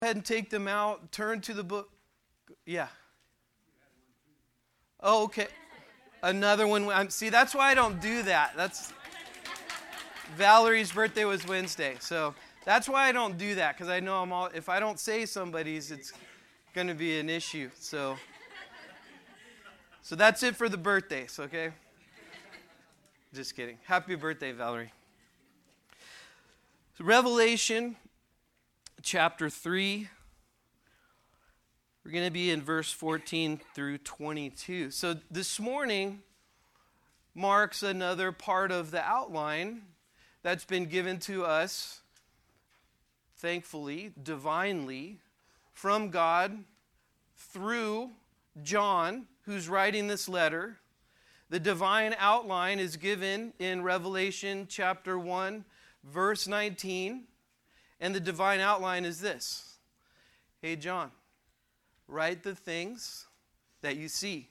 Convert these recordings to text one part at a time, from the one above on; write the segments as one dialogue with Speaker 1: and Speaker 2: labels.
Speaker 1: Go ahead and take them out. Turn to the book. Yeah. Oh, okay. Another one. See, that's why I don't do that. Valerie's birthday was Wednesday, so that's why I don't do that, because I know if I don't say somebody's, it's going to be an issue. So that's it for the birthdays, okay? Just kidding. Happy birthday, Valerie. So Revelation chapter 3. We're going to be in verse 14 through 22. So this morning marks another part of the outline that's been given to us, thankfully, divinely, from God through John, who's writing this letter. The divine outline is given in Revelation chapter 1, verse 19. And the divine outline is this. Hey, John, write the things that you see.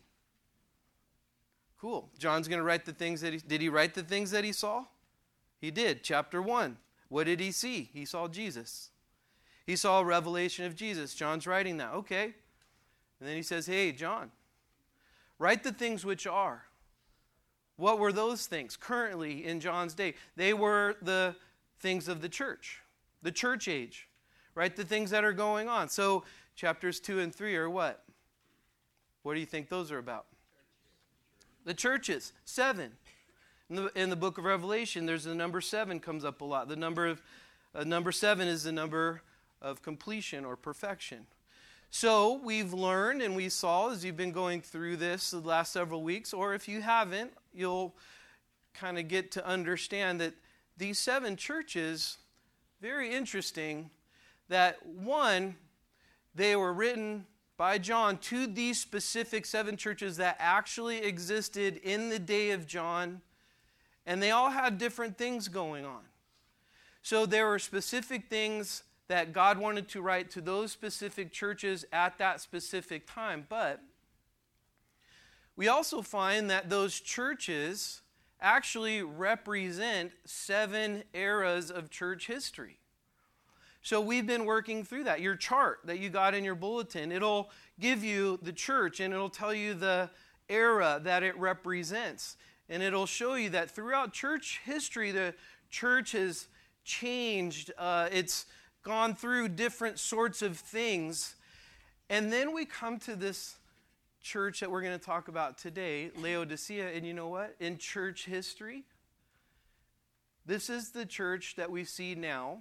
Speaker 1: Cool. John's going to write the things that did he write the things that he saw? He did. Chapter 1. What did he see? He saw Jesus. He saw a revelation of Jesus. John's writing that. Okay. And then he says, hey, John, write the things which are. What were those things currently in John's day? They were the things of the church age. Write the things that are going on. So chapters 2 and 3 are what? What do you think those are about? The churches. 7. In the book of Revelation, there's the number 7 comes up a lot. The number 7 is the number of completion or perfection. So we've learned and we saw as you've been going through this the last several weeks, or if you haven't, you'll kind of get to understand that these 7 churches, very interesting, that one, they were written by John to these specific 7 churches that actually existed in the day of John, and they all had different things going on. So there were specific things that God wanted to write to those specific churches at that specific time. But we also find that those churches actually represent 7 eras of church history. So we've been working through that. Your chart that you got in your bulletin, it'll give you the church and it'll tell you the era that it represents. And it'll show you that throughout church history, the church has changed. It's gone through different sorts of things. And then we come to this church that we're going to talk about today, Laodicea. And you know what? In church history, this is the church that we see now.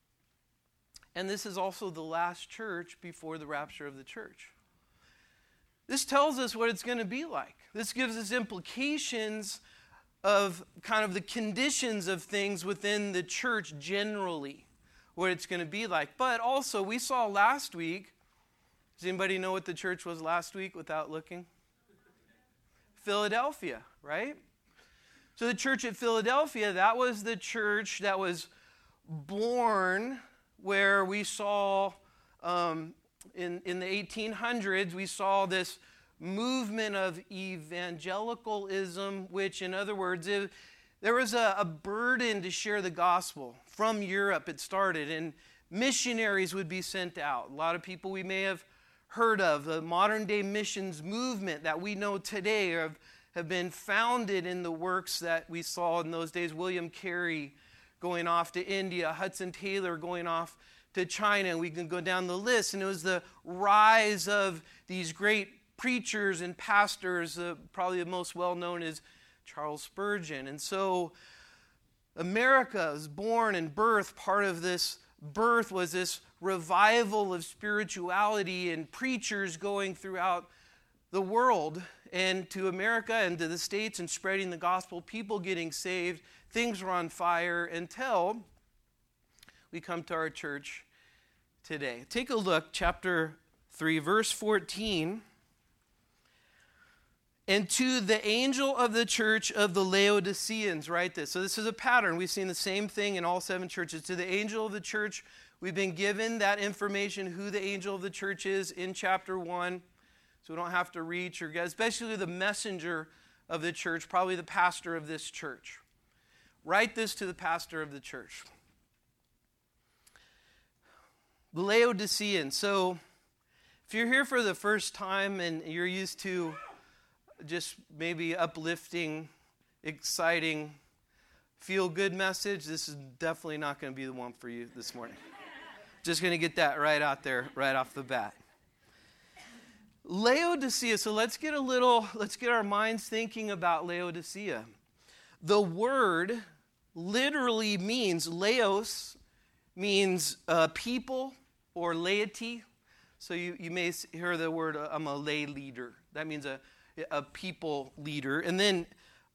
Speaker 1: And this is also the last church before the rapture of the church. This tells us what it's going to be like. This gives us implications of kind of the conditions of things within the church generally, what it's going to be like. But also, we saw last week, does anybody know what the church was last week without looking? Philadelphia, right? So the church at Philadelphia, that was the church that was born where we saw in the 1800s, we saw this movement of evangelicalism, which in other words, there was a burden to share the gospel. From Europe it started, and missionaries would be sent out. A lot of people we may have heard of, the modern day missions movement that we know today have been founded in the works that we saw in those days. William Carey going off to India, Hudson Taylor going off to China, and we can go down the list. And it was the rise of these great preachers and pastors. Probably the most well-known is Charles Spurgeon. And so America was born and birthed. Part of this birth was this revival of spirituality and preachers going throughout the world and to America and to the States and spreading the gospel, people getting saved. Things were on fire until we come to our church today. Take a look, chapter 3, verse 14. And to the angel of the church of the Laodiceans, write this. So this is a pattern. We've seen the same thing in all 7 churches. To the angel of the church, we've been given that information, who the angel of the church is in chapter 1. So we don't have to reach or get, especially the messenger of the church, probably the pastor of this church. Write this to the pastor of the church. The Laodiceans. So if you're here for the first time and you're used to just maybe uplifting, exciting, feel-good message, this is definitely not going to be the one for you this morning. Just going to get that right out there, right off the bat. Laodicea, so let's get our minds thinking about Laodicea. The word literally means, laos means people or laity. So you may hear the word, I'm a lay leader. That means a people leader. And then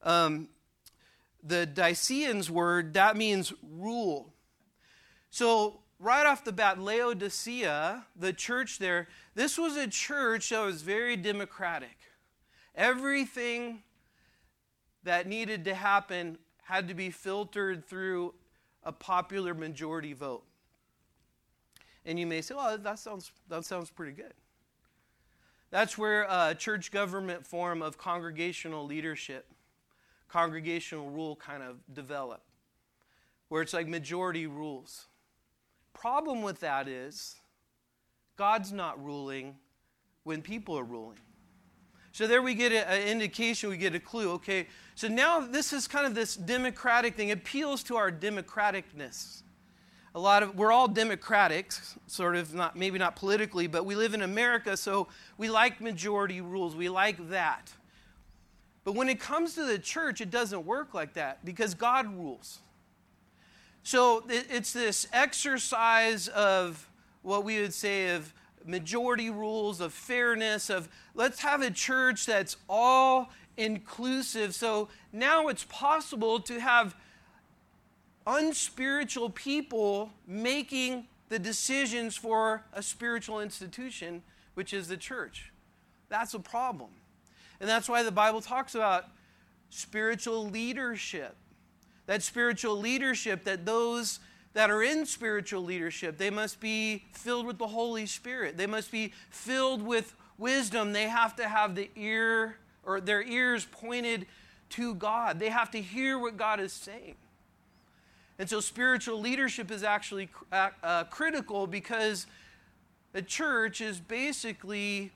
Speaker 1: the Diceans word, that means rule. So right off the bat, Laodicea, the church there, this was a church that was very democratic. Everything that needed to happen had to be filtered through a popular majority vote. And you may say, well, that sounds pretty good. That's where a church government form of congregational leadership, congregational rule kind of developed, where it's like majority rules. Problem with that is God's not ruling when people are ruling. So there we get an indication, we get a clue. Okay, so now this is kind of this democratic thing. It appeals to our democraticness. We're all democratic, sort of, maybe not politically, but we live in America, so we like majority rules. We like that. But when it comes to the church, it doesn't work like that because God rules. So it's this exercise of what we would say of majority rules, of fairness, of let's have a church that's all inclusive. So now it's possible to have unspiritual people making the decisions for a spiritual institution, which is the church. That's a problem. And that's why the Bible talks about spiritual leadership. That spiritual leadership, that those that are in spiritual leadership, they must be filled with the Holy Spirit. They must be filled with wisdom. They have to have their ears pointed to God. They have to hear what God is saying. And so spiritual leadership is actually critical because the church is basically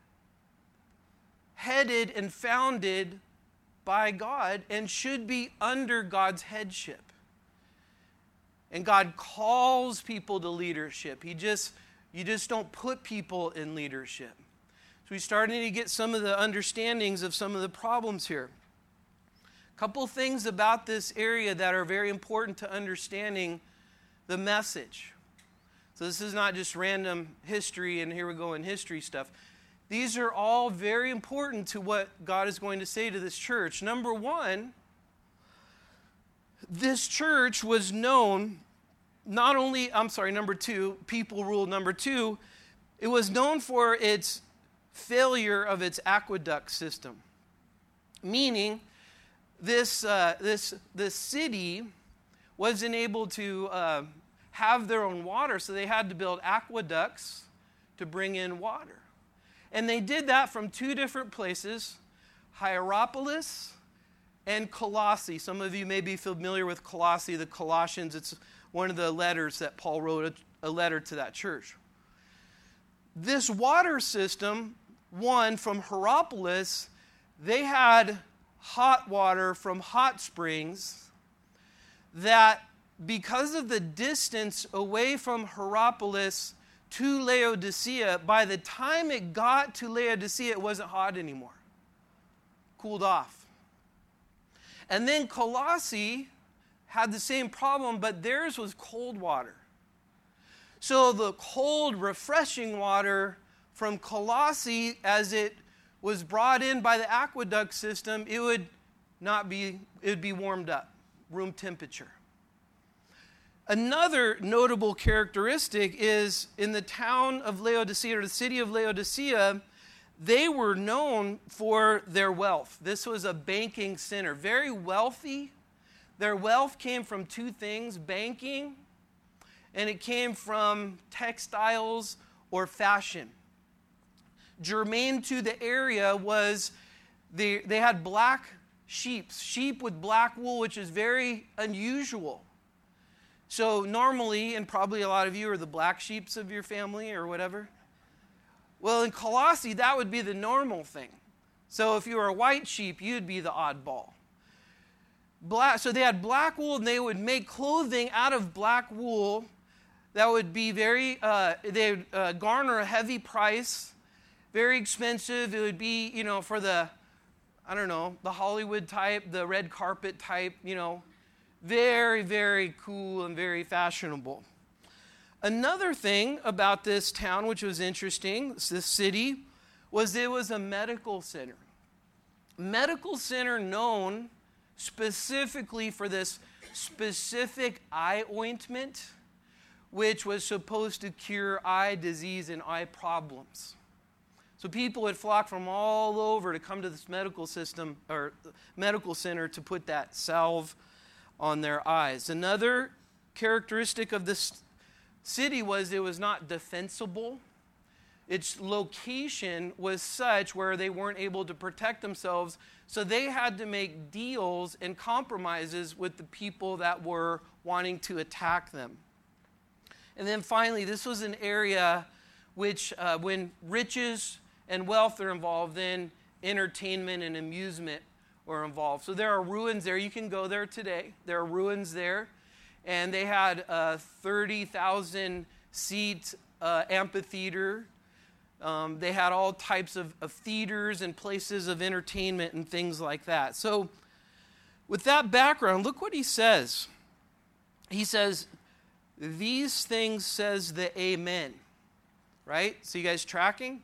Speaker 1: headed and founded by God and should be under God's headship. And God calls people to leadership. You just don't put people in leadership. So we're starting to get some of the understandings of some of the problems here. A couple things about this area that are very important to understanding the message. So this is not just random history and here we go in history stuff. These are all very important to what God is going to say to this church. Number one, this church was known number two, people rule. Number two, it was known for its failure of its aqueduct system. Meaning, this city wasn't able to have their own water, so they had to build aqueducts to bring in water. And they did that from two different places, Hierapolis and Colossae. Some of you may be familiar with Colossae, the Colossians. It's one of the letters that Paul wrote, a letter to that church. This water system, one from Hierapolis, they had hot water from hot springs that, because of the distance away from Hierapolis to Laodicea, by the time it got to Laodicea, it wasn't hot anymore. Cooled off. And then Colossae had the same problem, but theirs was cold water. So the cold, refreshing water from Colossae, as it was brought in by the aqueduct system, it would be warmed up, room temperature. Another notable characteristic is in the town of Laodicea, or the city of Laodicea, they were known for their wealth. This was a banking center, very wealthy. Their wealth came from two things, banking, and it came from textiles or fashion. Germane to the area was they had black sheep with black wool, which is very unusual. So normally, and probably a lot of you are the black sheeps of your family or whatever. Well, in Colossae, that would be the normal thing. So if you were a white sheep, you'd be the oddball. So they had black wool, and they would make clothing out of black wool that would be they would garner a heavy price, very expensive. It would be, for the Hollywood type, the red carpet type, very, very cool and very fashionable. Another thing about this town, which was interesting, this city, was it was a medical center. Medical center known specifically for this specific eye ointment, which was supposed to cure eye disease and eye problems. So people would flock from all over to come to this medical center to put that salve on their eyes. Another characteristic of this city was it was not defensible. Its location was such where they weren't able to protect themselves, so they had to make deals and compromises with the people that were wanting to attack them. And then finally, this was an area which, when riches and wealth are involved, then entertainment and amusement were involved. So there are ruins there. You can go there today. There are ruins there. And they had a 30,000-seat amphitheater. They had all types of theaters and places of entertainment and things like that. So with that background, look what he says. He says, these things says the Amen. Right? So you guys tracking?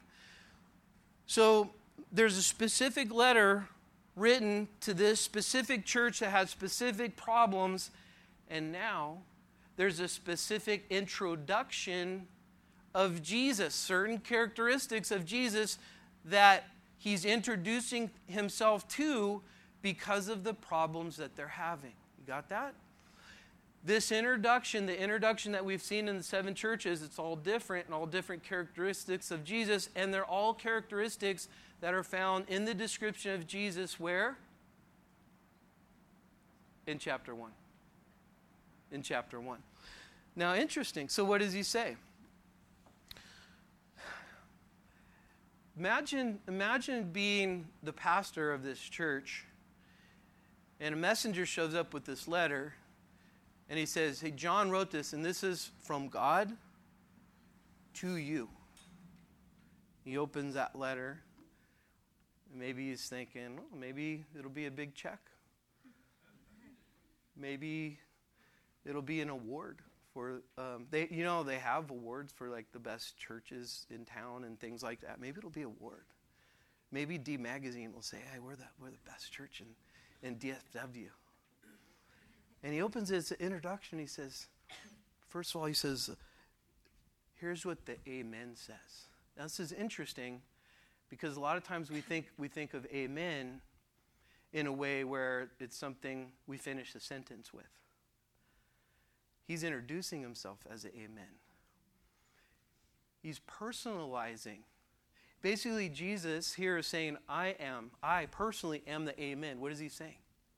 Speaker 1: So there's a specific letter written to this specific church that had specific problems, and now there's a specific introduction of Jesus, certain characteristics of Jesus that he's introducing himself to because of the problems that they're having. You got that? This introduction, the introduction that we've seen in the 7 churches, it's all different and all different characteristics of Jesus, and they're all characteristics that are found in the description of Jesus where? In chapter 1. In chapter 1. Now, interesting. So what does he say? Imagine being the pastor of this church, and a messenger shows up with this letter, and he says, hey, John wrote this, and this is from God to you. He opens that letter, and maybe he's thinking, oh, maybe it'll be a big check. Maybe it'll be an award for, they have awards for like the best churches in town and things like that. Maybe it'll be an award. Maybe D Magazine will say, hey, we're the best church in DFW. And he opens his introduction. He says, first of all, he says, here's what the Amen says. Now, this is interesting because a lot of times we think of Amen in a way where it's something we finish the sentence with. He's introducing himself as an Amen. He's personalizing. Basically, Jesus here is saying, I personally am the Amen. What is he saying?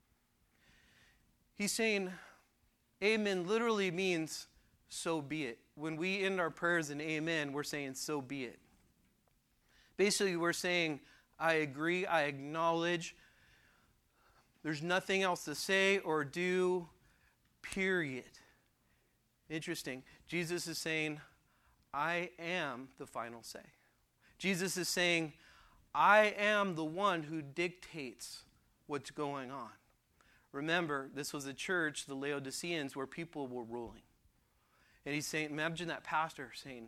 Speaker 1: He's saying, Amen literally means, so be it. When we end our prayers in Amen, we're saying, so be it. Basically, we're saying, I agree, I acknowledge. There's nothing else to say or do, period. Interesting. Jesus is saying, I am the final say. Jesus is saying, I am the one who dictates what's going on. Remember, this was a church, the Laodiceans, where people were ruling. And he's saying, imagine that pastor saying,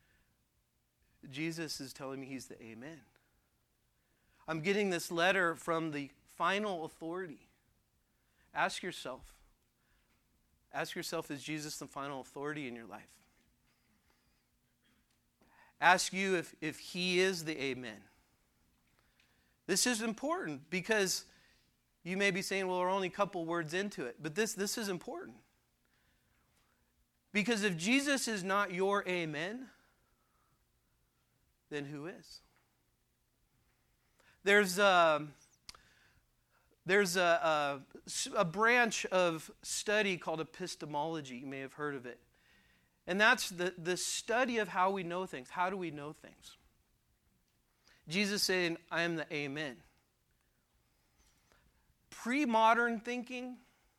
Speaker 1: Jesus is telling me he's the Amen. I'm getting this letter from the final authority. Ask yourself, is Jesus the final authority in your life? Ask you if he is the Amen. This is important because you may be saying, well, we're only a couple words into it. But this is important. Because if Jesus is not your Amen, then who is? There's there's a branch of study called epistemology. You may have heard of it. And that's the study of how we know things. How do we know things? Jesus saying, I am the Amen. Pre-modern thinking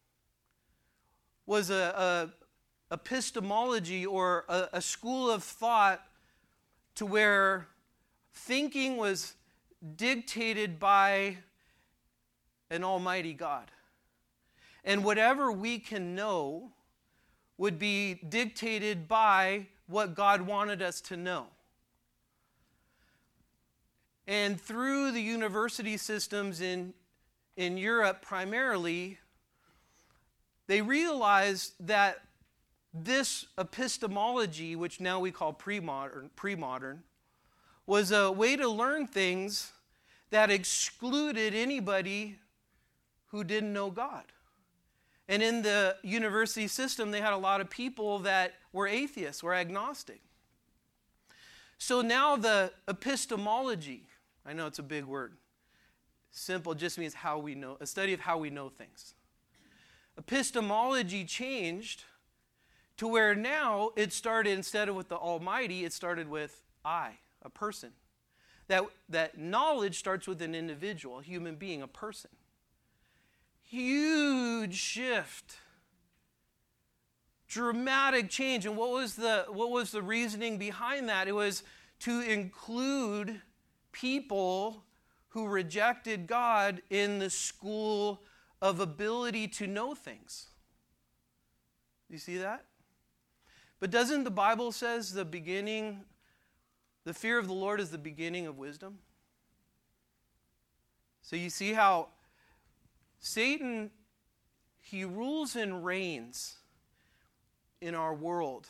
Speaker 1: was a epistemology, or a school of thought to where thinking was dictated by an almighty God. And whatever we can know would be dictated by what God wanted us to know. And through the university systems in Europe primarily, they realized that this epistemology, which now we call pre-modern, was a way to learn things that excluded anybody who didn't know God. And in the university system, they had a lot of people that were atheists, were agnostic. So now the epistemology, I know it's a big word, simple just means how we know, a study of how we know things. Epistemology changed to where now it started, instead of with the Almighty, it started with I, a person. That knowledge starts with an individual, a human being, a person. Huge shift. Dramatic change. And what was the reasoning behind that? It was to include people who rejected God in the school of ability to know things. You see that? But doesn't the Bible says the fear of the Lord is the beginning of wisdom? So you see how Satan, he rules and reigns in our world.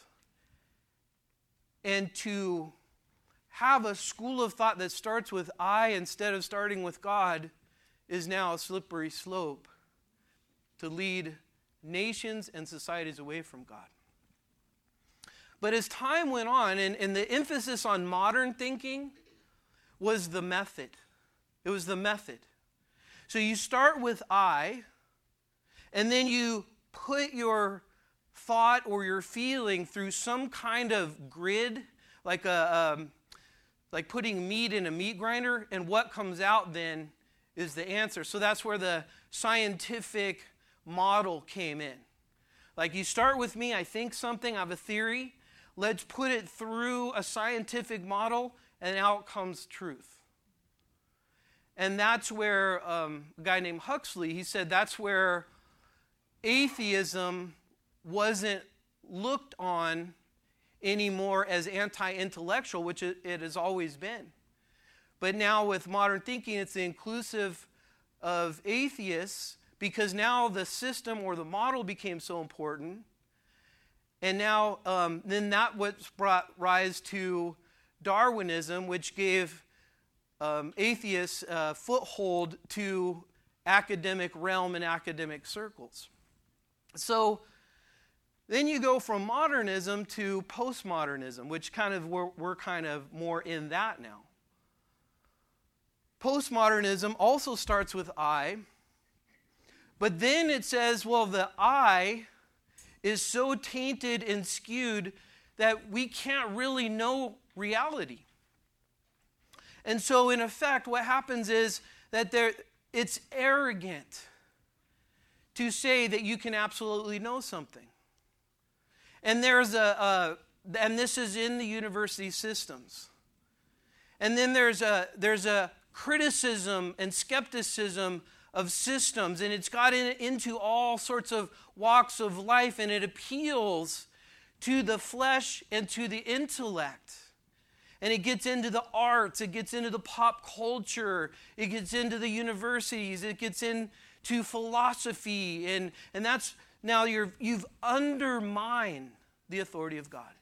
Speaker 1: And to have a school of thought that starts with I instead of starting with God is now a slippery slope to lead nations and societies away from God. But as time went on, and the emphasis on modern thinking was the method. It was the method. So you start with I, and then you put your thought or your feeling through some kind of grid, like putting meat in a meat grinder, and what comes out then is the answer. So that's where the scientific model came in. Like you start with me, I think something, I have a theory. Let's put it through a scientific model, and out comes truth. And that's where a guy named Huxley, he said that's where atheism wasn't looked on anymore as anti-intellectual, which it has always been. But now with modern thinking, it's the inclusive of atheists, because now the system or the model became so important. And now, then that what's brought rise to Darwinism, which gave atheists a foothold to academic realm and academic circles. So then you go from modernism to postmodernism, which kind of we're kind of more in that now. Postmodernism also starts with I, but then it says, well, the I is so tainted and skewed that we can't really know reality. And so in effect, what happens is that it's arrogant to say that you can absolutely know something. And and this is in the university systems. And then there's a criticism and skepticism of systems, and it's got into all sorts of walks of life, and it appeals to the flesh and to the intellect. And it gets into the arts, it gets into the pop culture, it gets into the universities, it gets into philosophy, and that's now you've undermined the authority of God.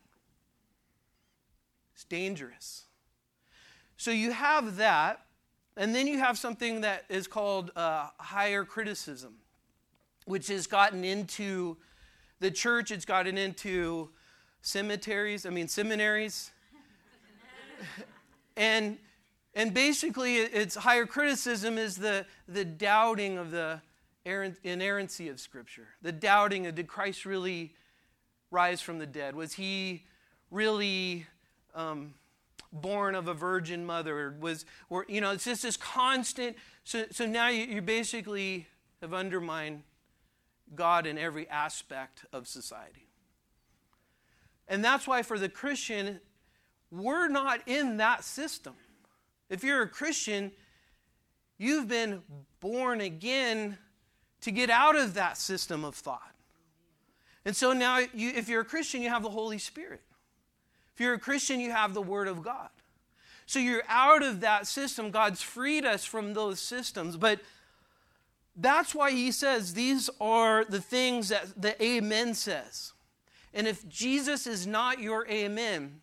Speaker 1: It's dangerous. So you have that. And then you have something that is called higher criticism, which has gotten into the church. It's gotten into seminaries. And And basically, its higher criticism is the doubting of the inerrancy of Scripture. The doubting of, did Christ really rise from the dead? Was he really born of a virgin mother? It's just this constant. So now you basically have undermined God in every aspect of society. And that's why for the Christian, we're not in that system. If you're a Christian, you've been born again to get out of that system of thought. And so now, if you're a Christian, you have the Holy Spirit. If you're a Christian, you have the Word of God. So you're out of that system. God's freed us from those systems. But that's why he says these are the things that the Amen says. And if Jesus is not your Amen,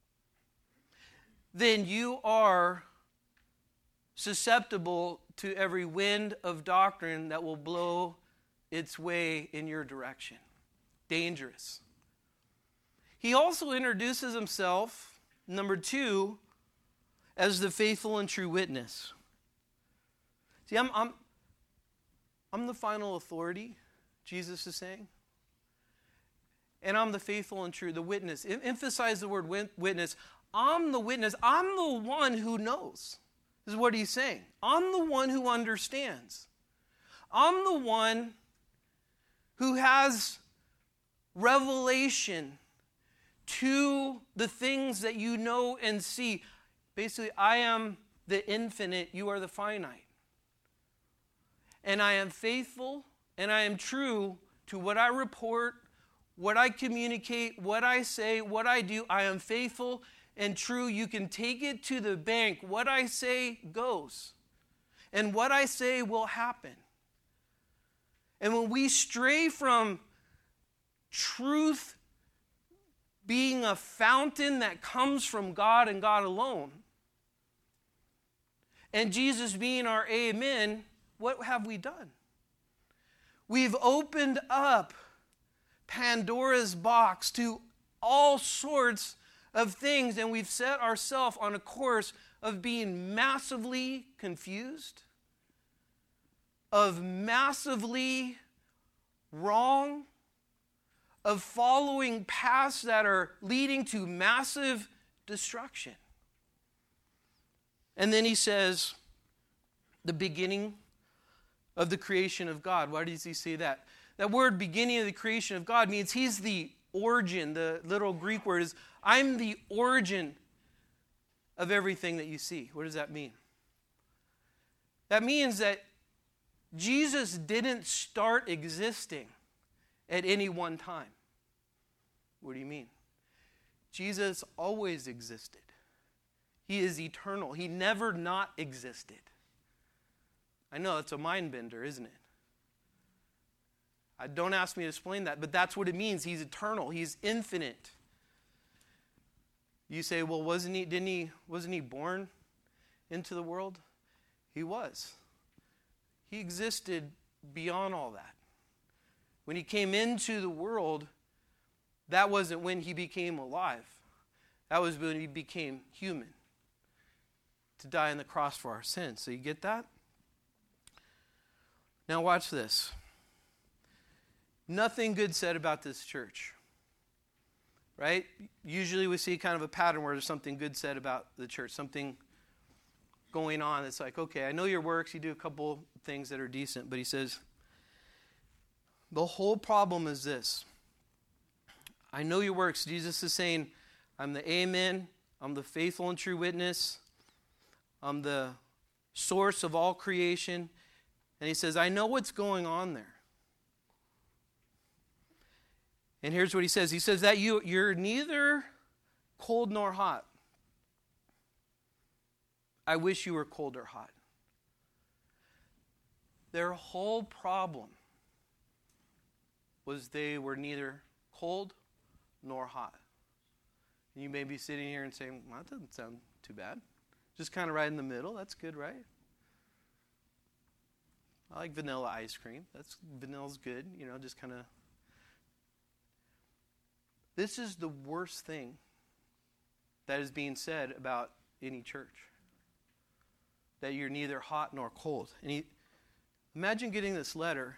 Speaker 1: then you are susceptible to every wind of doctrine that will blow its way in your direction. Dangerous. He also introduces himself, number 2, as the faithful and true witness. See, I'm the final authority, Jesus is saying. And I'm the faithful and true, the witness. Emphasize the word witness. I'm the witness. I'm the one who knows. This is what he's saying. I'm the one who understands. I'm the one who has revelation to the things that you know and see. Basically, I am the infinite, you are the finite. And I am faithful and I am true to what I report, what I communicate, what I say, what I do. I am faithful and true. You can take it to the bank. What I say goes. And what I say will happen. And when we stray from truth being a fountain that comes from God and God alone, and Jesus being our Amen, what have we done? We've opened up Pandora's box to all sorts of things, and we've set ourselves on a course of being massively confused, of massively wrong, of following paths that are leading to massive destruction. And then he says, the beginning of the creation of God. Why does he say that? That word beginning of the creation of God means he's the origin. The little Greek word is, I'm the origin of everything that you see. What does that mean? That means that Jesus didn't start existing at any one time. What do you mean? Jesus always existed. He is eternal. He never not existed. I know, it's a mind bender, isn't it? Don't ask me to explain that, but that's what it means. He's eternal. He's infinite. You say, well, wasn't he born into the world? He was. He existed beyond all that. When he came into the world, that wasn't when he became alive. That was when he became human, to die on the cross for our sins. So you get that? Now watch this. Nothing good said about this church. Right? Usually we see kind of a pattern where there's something good said about the church, something going on. It's like, okay, I know your works, you do a couple things that are decent, but he says, the whole problem is this. I know your works. Jesus is saying, I'm the Amen, I'm the faithful and true witness, I'm the source of all creation. And he says, I know what's going on there. And here's what he says. He says that you're neither cold nor hot. I wish you were cold or hot. Their whole problem was they were neither cold nor hot. And you may be sitting here and saying, well, that doesn't sound too bad. Just kind of right in the middle. That's good, right? I like vanilla ice cream. Vanilla's good, just kind of. This is the worst thing that is being said about any church. that you're neither hot nor cold. And imagine getting this letter,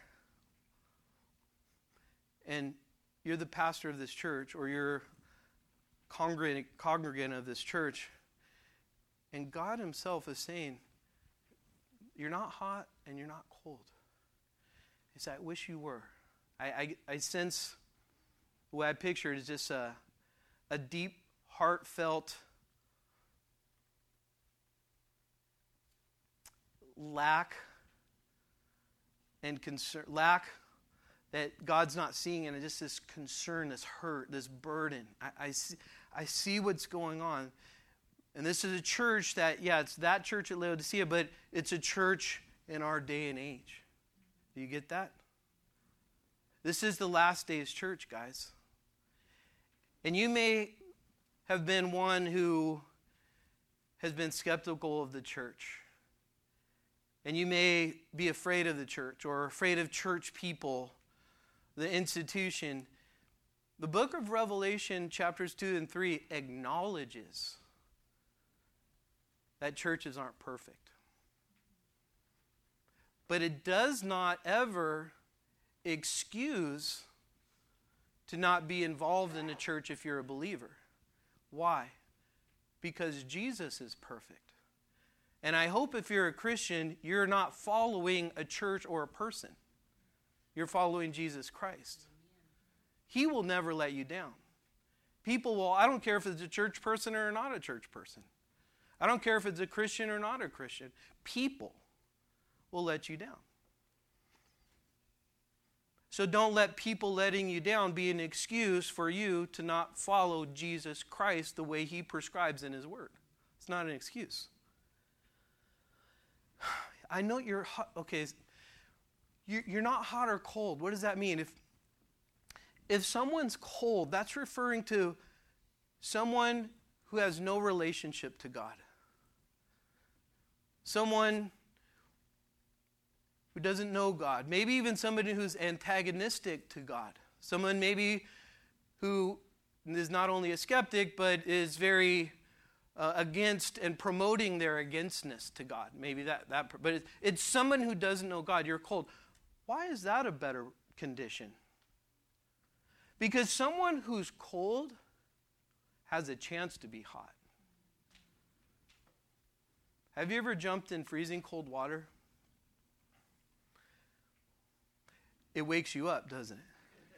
Speaker 1: and you're the pastor of this church, or you're congregant of this church, and God himself is saying, you're not hot and you're not cold. He said, I wish you were. I sense, the way I picture it is just a deep, heartfelt lack and concern, that God's not seeing, and just this concern, this hurt, this burden. I see what's going on. And this is a church that, it's that church at Laodicea, but it's a church in our day and age. Do you get that? This is the last days church, guys. And you may have been one who has been skeptical of the church. And you may be afraid of the church or afraid of church people, the institution. The book of Revelation, chapters 2 and 3, acknowledges that churches aren't perfect. But it does not ever excuse to not be involved in the church if you're a believer. Why? Because Jesus is perfect. And I hope if you're a Christian, you're not following a church or a person. You're following Jesus Christ. He will never let you down. People will, I don't care if it's a church person or not a church person. I don't care if it's a Christian or not a Christian. People will let you down. So don't let people letting you down be an excuse for you to not follow Jesus Christ the way he prescribes in his word. It's not an excuse. I know you're hot. Okay, you're not hot or cold. What does that mean? If someone's cold, that's referring to someone who has no relationship to God. Someone who doesn't know God. Maybe even somebody who's antagonistic to God. Someone maybe who is not only a skeptic, but is very against and promoting their againstness to God. Maybe but it's someone who doesn't know God. You're cold. Why is that a better condition? Because someone who's cold has a chance to be hot. Have you ever jumped in freezing cold water? It wakes you up, doesn't it?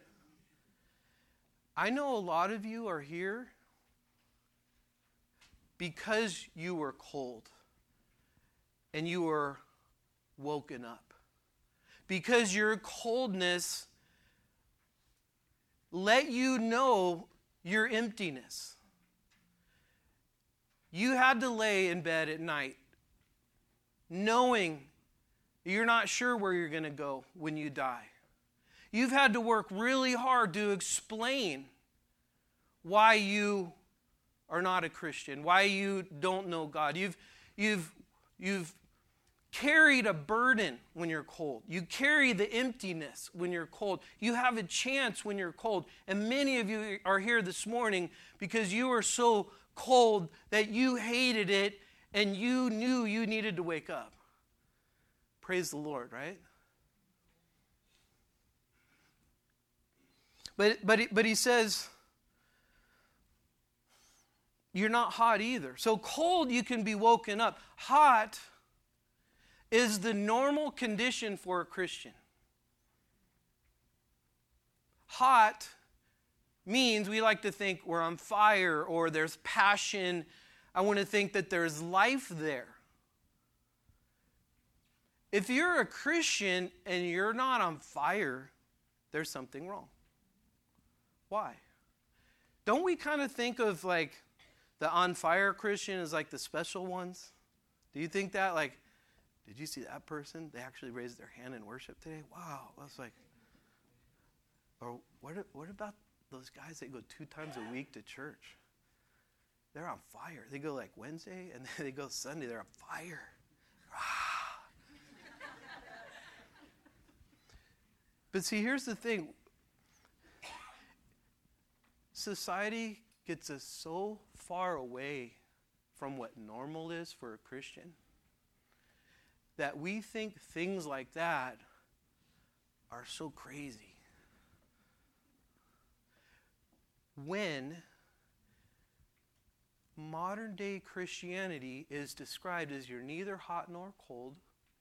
Speaker 1: I know a lot of you are here because you were cold and you were woken up. Because your coldness let you know your emptiness. You had to lay in bed at night knowing you're not sure where you're going to go when you die. You've had to work really hard to explain why you are not a Christian, why you don't know God. You've carried a burden when you're cold. You carry the emptiness when you're cold. You have a chance when you're cold. And many of you are here this morning because you were so cold that you hated it and you knew you needed to wake up. Praise the Lord, right? But he says, you're not hot either. So cold, you can be woken up. Hot is the normal condition for a Christian. Hot means we like to think we're on fire or there's passion. I want to think that there's life there. If you're a Christian and you're not on fire, there's something wrong. Why? Don't we kind of think of like the on fire Christian as like the special ones? Do you think that? Like, did you see that person? They actually raised their hand in worship today? Wow. That's like, or what about those guys that go 2 times a week to church? They're on fire. They go like Wednesday and then they go Sunday. They're on fire. But see, here's the thing. Society gets us so far away from what normal is for a Christian. that we think things like that are so crazy. When modern day Christianity is described as you're neither hot nor cold,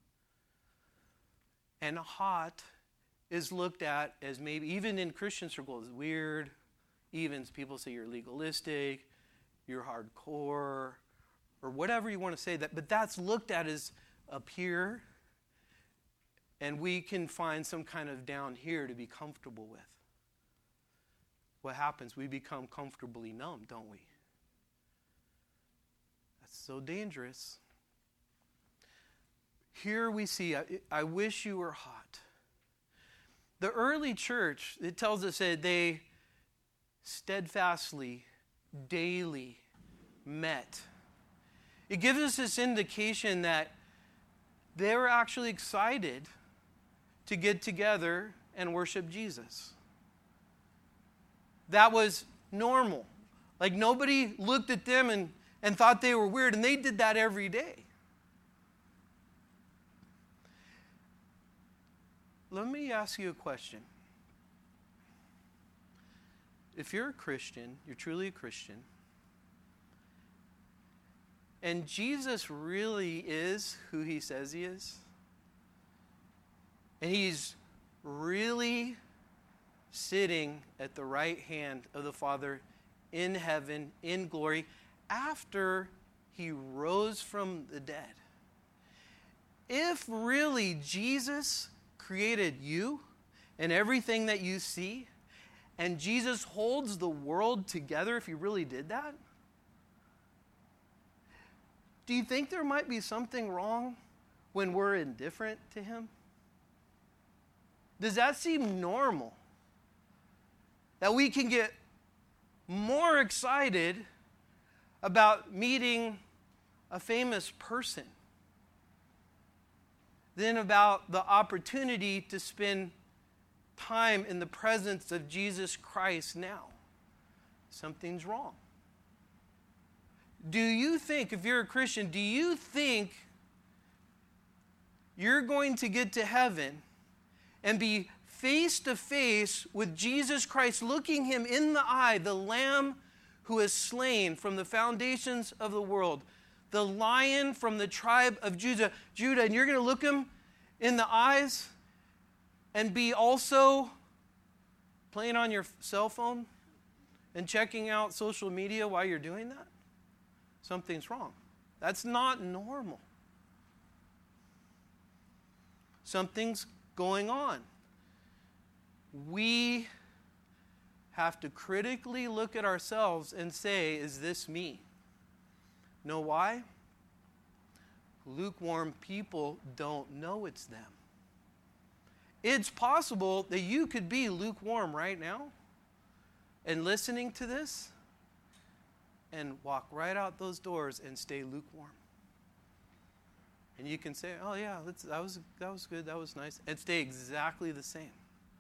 Speaker 1: and hot is looked at as maybe, even in Christian circles, weird. Even people say you're legalistic, you're hardcore, or whatever you want to say. But that's looked at as up here, and we can find some kind of down here to be comfortable with. What happens? We become comfortably numb, don't we? That's so dangerous. Here we see, I wish you were hot. The early church, it tells us that they steadfastly, daily met. It gives us this indication that they were actually excited to get together and worship Jesus. That was normal. Like nobody looked at them and thought they were weird, and they did that every day. Let me ask you a question. If you're a Christian, you're truly a Christian, and Jesus really is who he says he is, and he's really sitting at the right hand of the Father in heaven, in glory, after he rose from the dead. If really Jesus created you and everything that you see, and Jesus holds the world together, if he really did that, do you think there might be something wrong when we're indifferent to him? Does that seem normal? That we can get more excited about meeting a famous person than about the opportunity to spend time in the presence of Jesus Christ now? Something's wrong. Do you think, if you're a Christian, do you think you're going to get to heaven and be face to face with Jesus Christ, looking him in the eye, the Lamb who is slain from the foundations of the world, the Lion from the tribe of Judah, and you're going to look him in the eyes and be also playing on your cell phone and checking out social media while you're doing that? Something's wrong. That's not normal. Something's going on. We have to critically look at ourselves and say, is this me? Know why? Lukewarm people don't know it's them. It's possible that you could be lukewarm right now and listening to this and walk right out those doors and stay lukewarm. And you can say, oh yeah, that was good, that was nice, and stay exactly the same.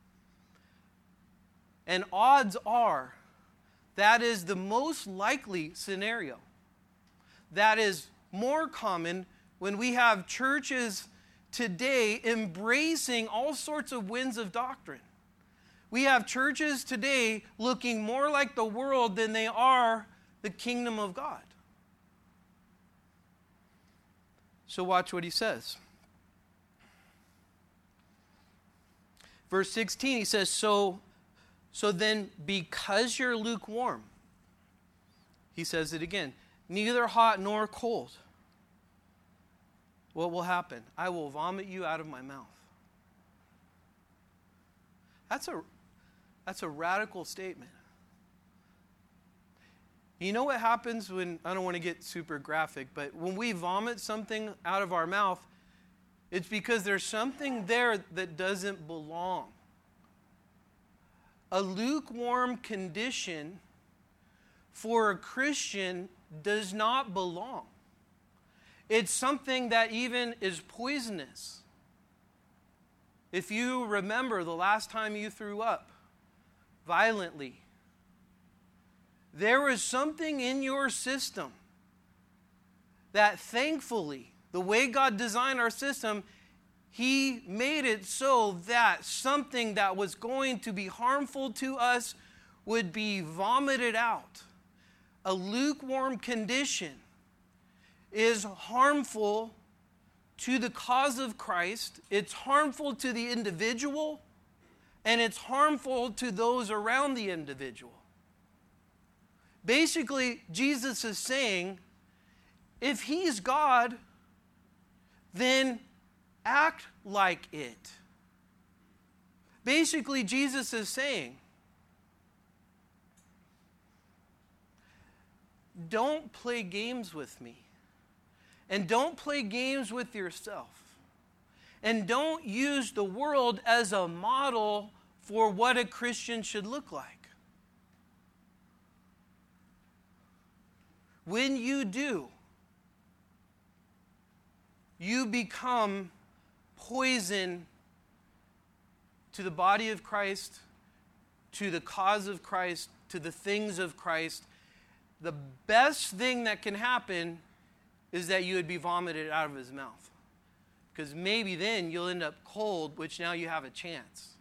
Speaker 1: And odds are that is the most likely scenario. That is more common when we have churches today embracing all sorts of winds of doctrine. We have churches today looking more like the world than they are the kingdom of God. So watch what he says. Verse 16, he says, So then because you're lukewarm, he says it again, neither hot nor cold, what will happen? I will vomit you out of my mouth. That's a radical statement. You know what happens when, I don't want to get super graphic, but when we vomit something out of our mouth, it's because there's something there that doesn't belong. A lukewarm condition for a Christian does not belong. It's something that even is poisonous. If you remember the last time you threw up violently, there was something in your system that thankfully The way God designed our system, He made it so that something that was going to be harmful to us would be vomited out. A lukewarm condition is harmful to the cause of Christ. It's harmful to the individual, and it's harmful to those around the individual. Basically, Jesus is saying, if He's God, then act like it. Basically, Jesus is saying, don't play games with me. And don't play games with yourself. And don't use the world as a model for what a Christian should look like. When you do, you become poison to the body of Christ, to the cause of Christ, to the things of Christ. The best thing that can happen is that you would be vomited out of His mouth. Because maybe then you'll end up cold, which now you have a chance.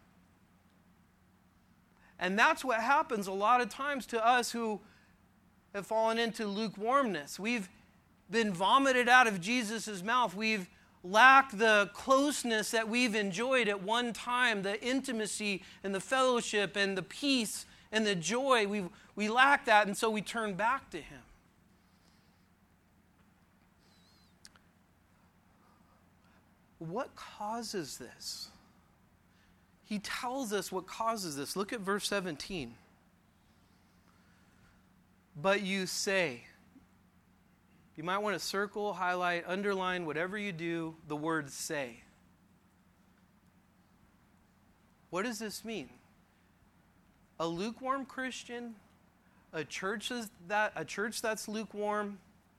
Speaker 1: And that's what happens a lot of times to us who have fallen into lukewarmness. We've been vomited out of Jesus' mouth. We've lacked the closeness that we've enjoyed at one time, the intimacy and the fellowship and the peace and the joy. We lack that, and so we turn back to Him. What causes this? He tells us what causes this. Look at verse 17. But you say. You might want to circle, highlight, underline, whatever you do, the word say. What does this mean? A lukewarm Christian, a church that's lukewarm,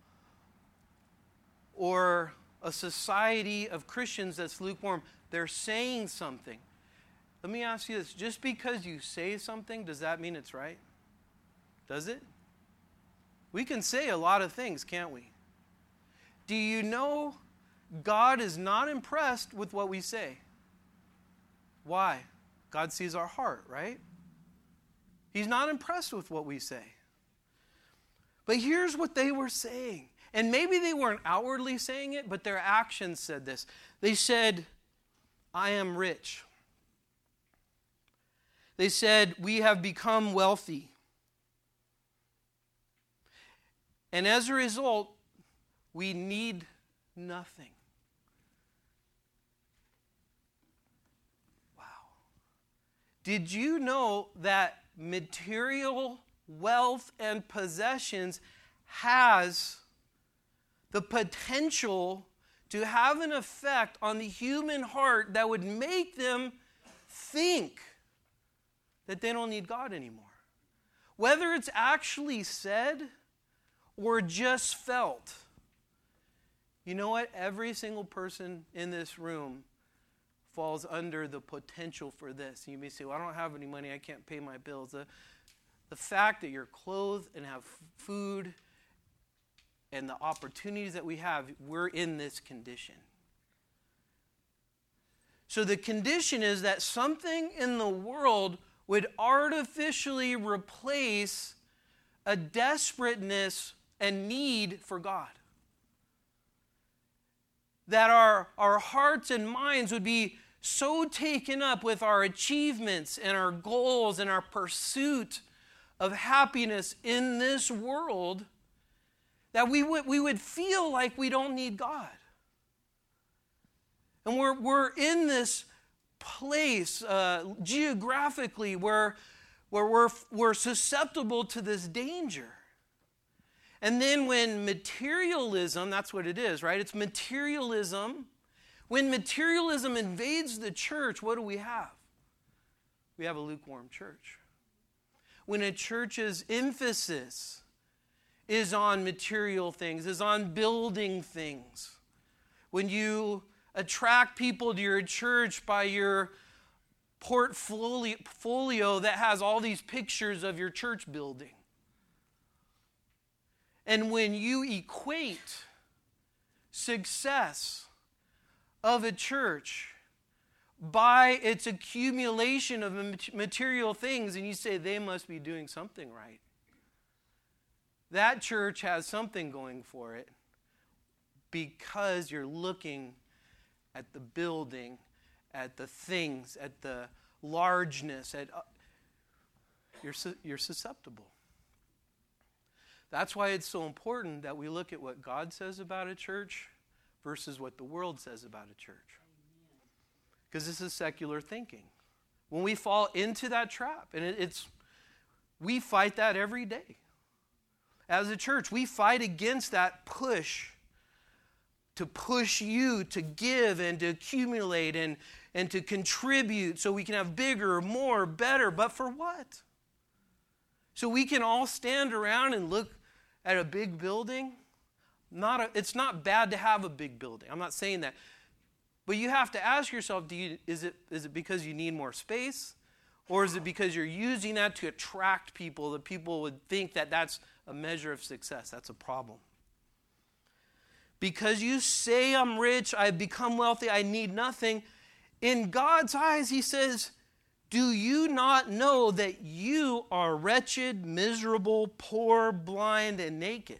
Speaker 1: or a society of Christians that's lukewarm, they're saying something. Let me ask you this. Just because you say something, does that mean it's right? Does it? We can say a lot of things, can't we? Do you know God is not impressed with what we say? Why? God sees our heart, right? He's not impressed with what we say. But here's what they were saying. And maybe they weren't outwardly saying it, but their actions said this. They said, I am rich. They said, we have become wealthy. And as a result, we need nothing. Wow. Did you know that material wealth and possessions has the potential to have an effect on the human heart that would make them think that they don't need God anymore? Whether it's actually said or just felt. You know what? Every single person in this room falls under the potential for this. You may say, well, I don't have any money. I can't pay my bills. The fact that you're clothed and have food and the opportunities that we have, we're in this condition. So the condition is that something in the world would artificially replace a desperateness and need for God. That our hearts and minds would be so taken up with our achievements and our goals and our pursuit of happiness in this world that we would feel like we don't need God. And we're in this place geographically where we're susceptible to this danger. And then when materialism, that's what it is, right? It's materialism. When materialism invades the church, what do we have? We have a lukewarm church. When a church's emphasis is on material things, is on building things, when you attract people to your church by your portfolio that has all these pictures of your church building, and when you equate success of a church by its accumulation of material things, and you say they must be doing something right. That church has something going for it because you're looking at the building, at the things, at the largeness, you're susceptible. That's why it's so important that we look at what God says about a church versus what the world says about a church. Because this is secular thinking. When we fall into that trap, and we fight that every day. As a church, we fight against that push to push you to give and to accumulate and to contribute so we can have bigger, more, better. But for what? So we can all stand around and look at a big building? It's not bad to have a big building. I'm not saying that. But you have to ask yourself, is it because you need more space? Or is it because you're using that to attract people, that people would think that that's a measure of success? That's a problem. Because you say I'm rich, I've become wealthy, I need nothing. In God's eyes, he says, do you not know that you are wretched, miserable, poor, blind, and naked?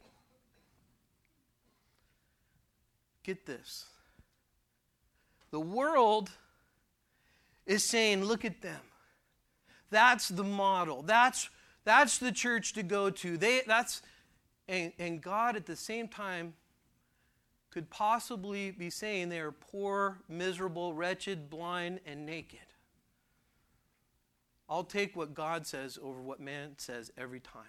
Speaker 1: Get this. The world is saying, look at them. That's the model. That's the church to go to. And God at the same time could possibly be saying they are poor, miserable, wretched, blind, and naked. I'll take what God says over what man says every time.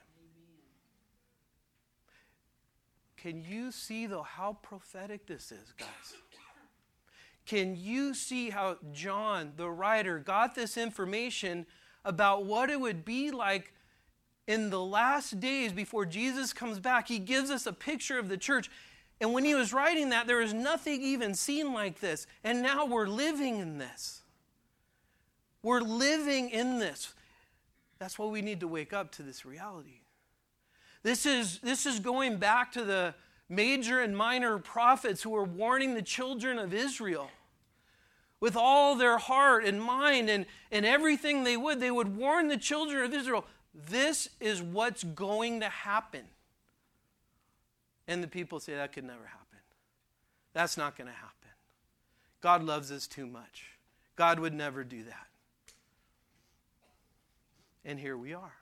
Speaker 1: Can you see, though, how prophetic this is, guys? Can you see how John, the writer, got this information about what it would be like in the last days before Jesus comes back? He gives us a picture of the church. And when he was writing that, there was nothing even seen like this. And now we're living in this. We're living in this. That's why we need to wake up to this reality. This is going back to the major and minor prophets who were warning the children of Israel. With all their heart and mind and everything they would warn the children of Israel, this is what's going to happen. And the people say, that could never happen. That's not going to happen. God loves us too much. God would never do that. And here we are.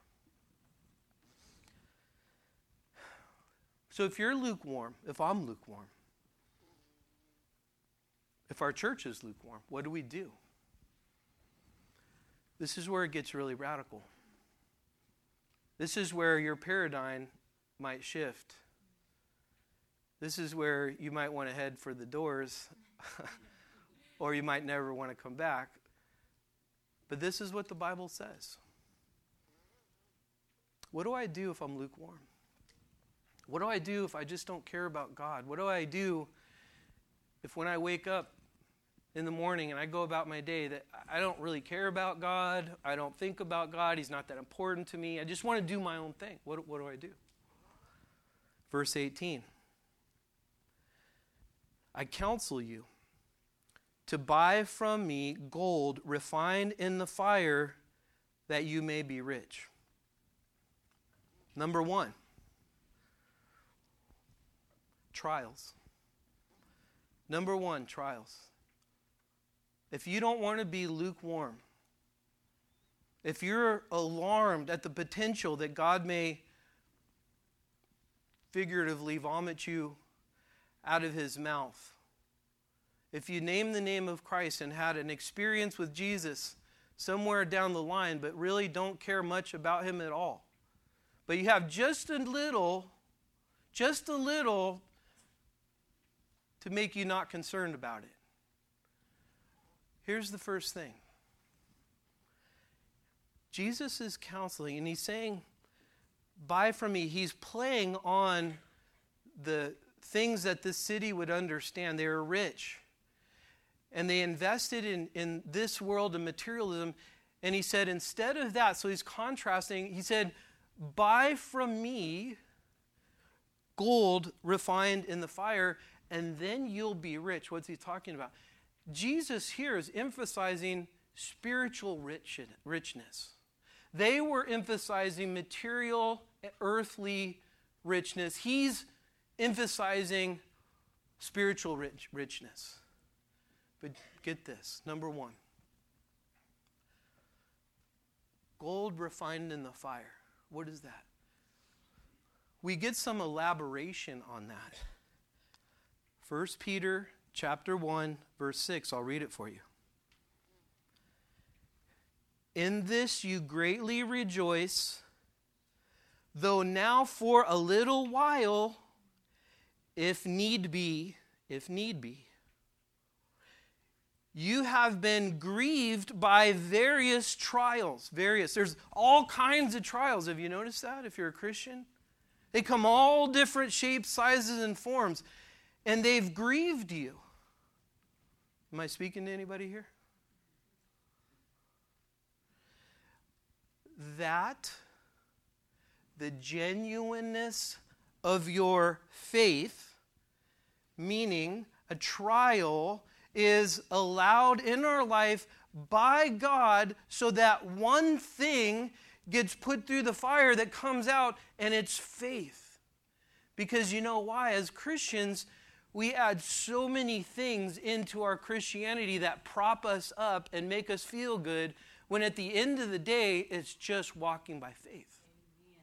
Speaker 1: So if you're lukewarm, if I'm lukewarm, if our church is lukewarm, what do? This is where it gets really radical. This is where your paradigm might shift. This is where you might want to head for the doors, or you might never want to come back. But this is what the Bible says. What do I do if I'm lukewarm? What do I do if I just don't care about God? What do I do if when I wake up in the morning and I go about my day that I don't really care about God, I don't think about God, he's not that important to me, I just want to do my own thing? What do I do? Verse 18. I counsel you to buy from me gold refined in the fire that you may be rich. Number one, trials. Number one, trials. If you don't want to be lukewarm, if you're alarmed at the potential that God may figuratively vomit you out of his mouth, if you name the name of Christ and had an experience with Jesus somewhere down the line, but really don't care much about him at all, but you have just a little to make you not concerned about it. Here's the first thing. Jesus is counseling, and he's saying, buy from me. He's playing on the things that this city would understand. They were rich. And they invested in this world of materialism. And he said, instead of that, so he's contrasting, he said, buy from me gold refined in the fire, and then you'll be rich. What's he talking about? Jesus here is emphasizing spiritual richness. They were emphasizing material, earthly richness. He's emphasizing spiritual richness. But get this, number one. Gold refined in the fire. What is that? We get some elaboration on that. 1 Peter chapter 1, verse 6. I'll read it for you. In this you greatly rejoice, though now for a little while, if need be, you have been grieved by various trials. There's all kinds of trials. Have you noticed that if you're a Christian? They come all different shapes, sizes, and forms. And they've grieved you. Am I speaking to anybody here? That the genuineness of your faith, meaning a trial, is allowed in our life by God so that one thing gets put through the fire that comes out, and it's faith. Because you know why? As Christians, we add so many things into our Christianity that prop us up and make us feel good, when at the end of the day, it's just walking by faith. Amen.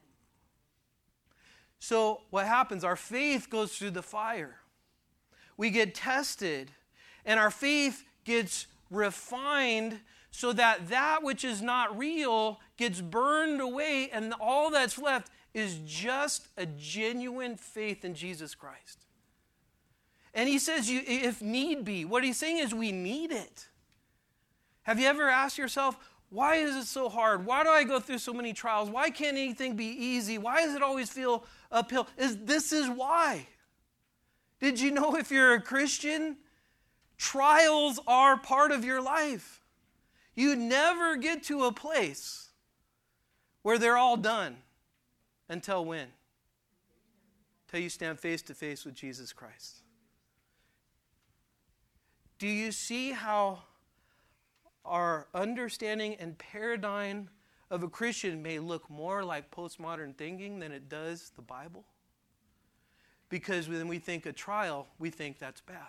Speaker 1: So what happens? Our faith goes through the fire. We get tested, and our faith gets refined so that that which is not real gets burned away, and all that's left is just a genuine faith in Jesus Christ. And he says, if need be, what he's saying is we need it. Have you ever asked yourself, why is it so hard? Why do I go through so many trials? Why can't anything be easy? Why does it always feel uphill? This is why. Did you know if you're a Christian, trials are part of your life? You never get to a place where they're all done. Until when? Until you stand face to face with Jesus Christ. Do you see how our understanding and paradigm of a Christian may look more like postmodern thinking than it does the Bible? Because when we think a trial, we think that's bad.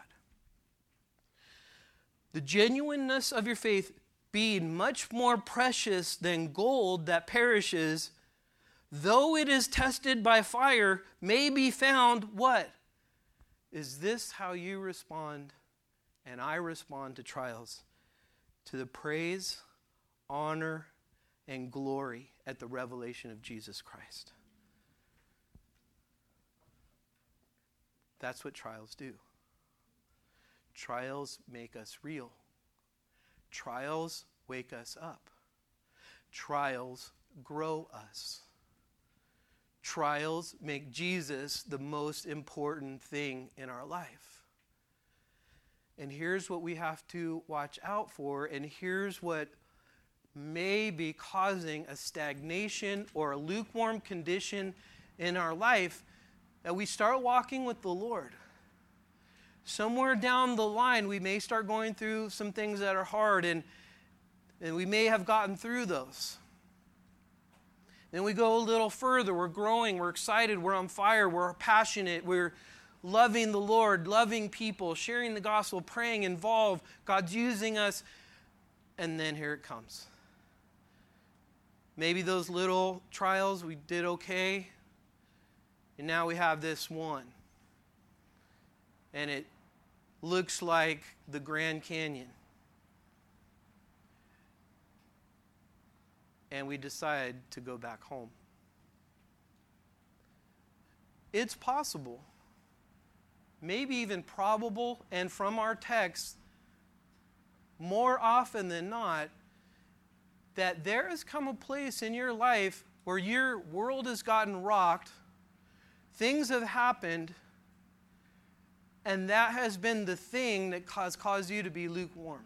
Speaker 1: The genuineness of your faith being much more precious than gold that perishes, though it is tested by fire, may be found, what? Is this how you respond and I respond to trials? To the praise, honor, and glory at the revelation of Jesus Christ. That's what trials do. Trials make us real. Trials wake us up. Trials grow us. Trials make Jesus the most important thing in our life. And here's what we have to watch out for, and here's what may be causing a stagnation or a lukewarm condition in our life, that we start walking with the Lord. Somewhere down the line, we may start going through some things that are hard, and we may have gotten through those. Then we go a little further. We're growing. We're excited. We're on fire. We're passionate. We're loving the Lord, loving people, sharing the gospel, praying, involved. God's using us. And then here it comes. Maybe those little trials, we did okay. And now we have this one. And it looks like the Grand Canyon. And we decide to go back home. It's possible, maybe even probable, and from our text, more often than not, that there has come a place in your life where your world has gotten rocked, things have happened, and that has been the thing that has caused you to be lukewarm.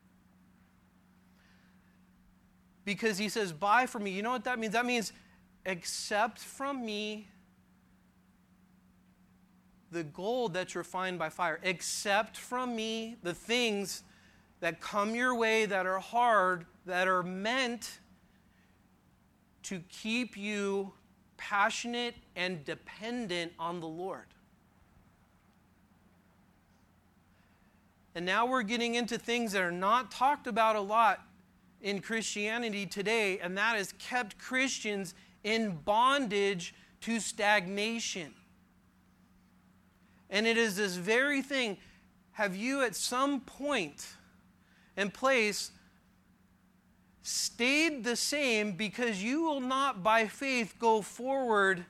Speaker 1: Because he says, buy from me. You know what that means? That means accept from me the gold that's refined by fire. Accept from me the things that come your way that are hard, that are meant to keep you passionate and dependent on the Lord. And now we're getting into things that are not talked about a lot in Christianity today, and that has kept Christians in bondage to stagnation. And it is this very thing. Have you at some point and place stayed the same because you will not by faith go forward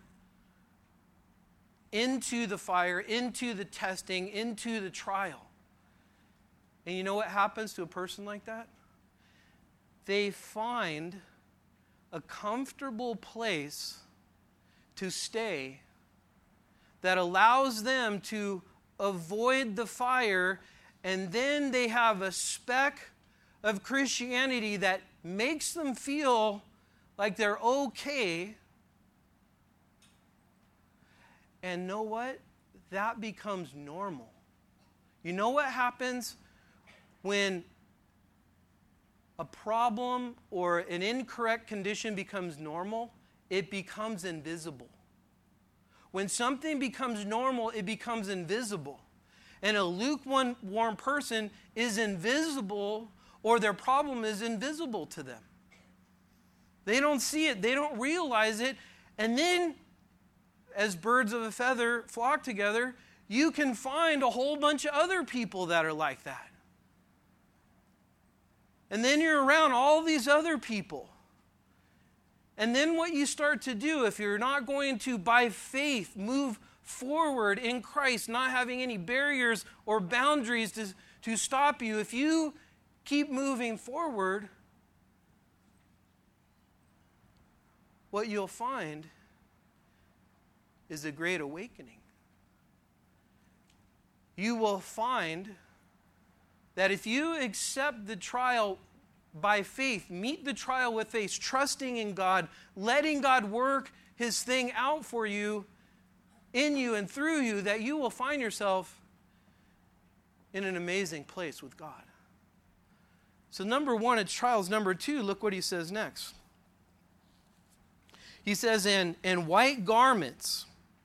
Speaker 1: into the fire, into the testing, into the trial? And you know what happens to a person like that? They find a comfortable place to stay that allows them to avoid the fire, and then they have a speck of Christianity that makes them feel like they're okay. And know what? That becomes normal. You know what happens when a problem or an incorrect condition becomes normal? It becomes invisible. When something becomes normal, it becomes invisible. And a lukewarm person is invisible, or their problem is invisible to them. They don't see it. They don't realize it. And then, as birds of a feather flock together, you can find a whole bunch of other people that are like that. And then you're around all these other people. And then what you start to do, if you're not going to, by faith, move forward in Christ, not having any barriers or boundaries to stop you, if you keep moving forward, what you'll find is a great awakening. You will find that if you accept the trial by faith, meet the trial with faith, trusting in God, letting God work His thing out for you, in you and through you, that you will find yourself in an amazing place with God. So number one, it's trials. Number two, look what he says next. He says, in white garments,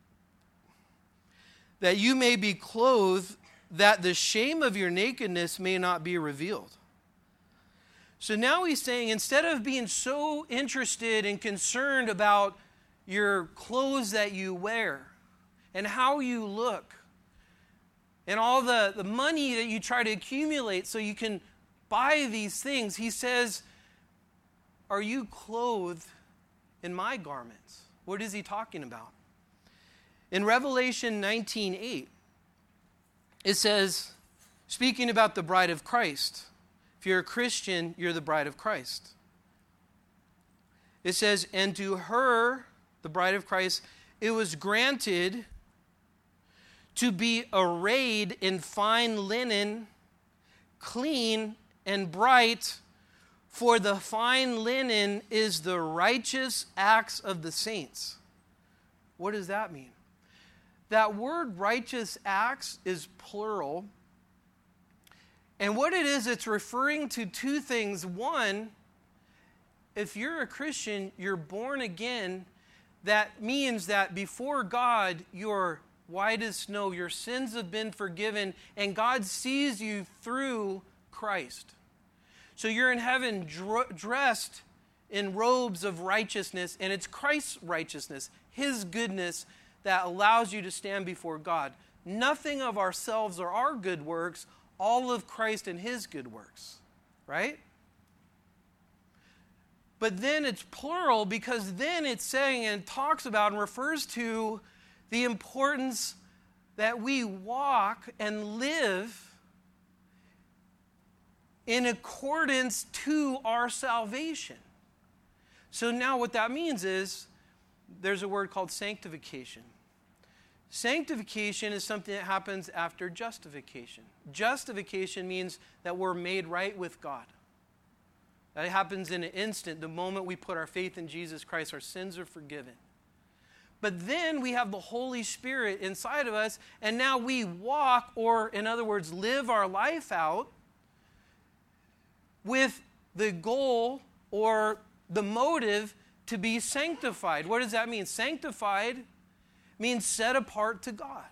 Speaker 1: that you may be clothed, that the shame of your nakedness may not be revealed. So now he's saying, instead of being so interested and concerned about your clothes that you wear and how you look and all the money that you try to accumulate so you can buy these things, he says, are you clothed in my garments? What is he talking about? In Revelation 19:8, it says, speaking about the bride of Christ, if you're a Christian, you're the bride of Christ. It says, and to her, the bride of Christ, it was granted to be arrayed in fine linen, clean and bright, for the fine linen is the righteous acts of the saints. What does that mean? That word righteous acts is plural. And what it is, it's referring to two things. One, if you're a Christian, you're born again. That means that before God, you're white as snow. Your sins have been forgiven, and God sees you through Christ. So you're in heaven dressed in robes of righteousness, and it's Christ's righteousness, His goodness, that allows you to stand before God. Nothing of ourselves or our good works, all of Christ and His good works, right? But then it's plural, because then it's saying and talks about and refers to the importance that we walk and live in accordance to our salvation. So now what that means is there's a word called sanctification. Sanctification is something that happens after justification. Justification means that we're made right with God. That happens in an instant. The moment we put our faith in Jesus Christ, our sins are forgiven. But then we have the Holy Spirit inside of us, and now we walk, or in other words, live our life out with the goal or the motive to be sanctified. What does that mean? Sanctified means set apart to God.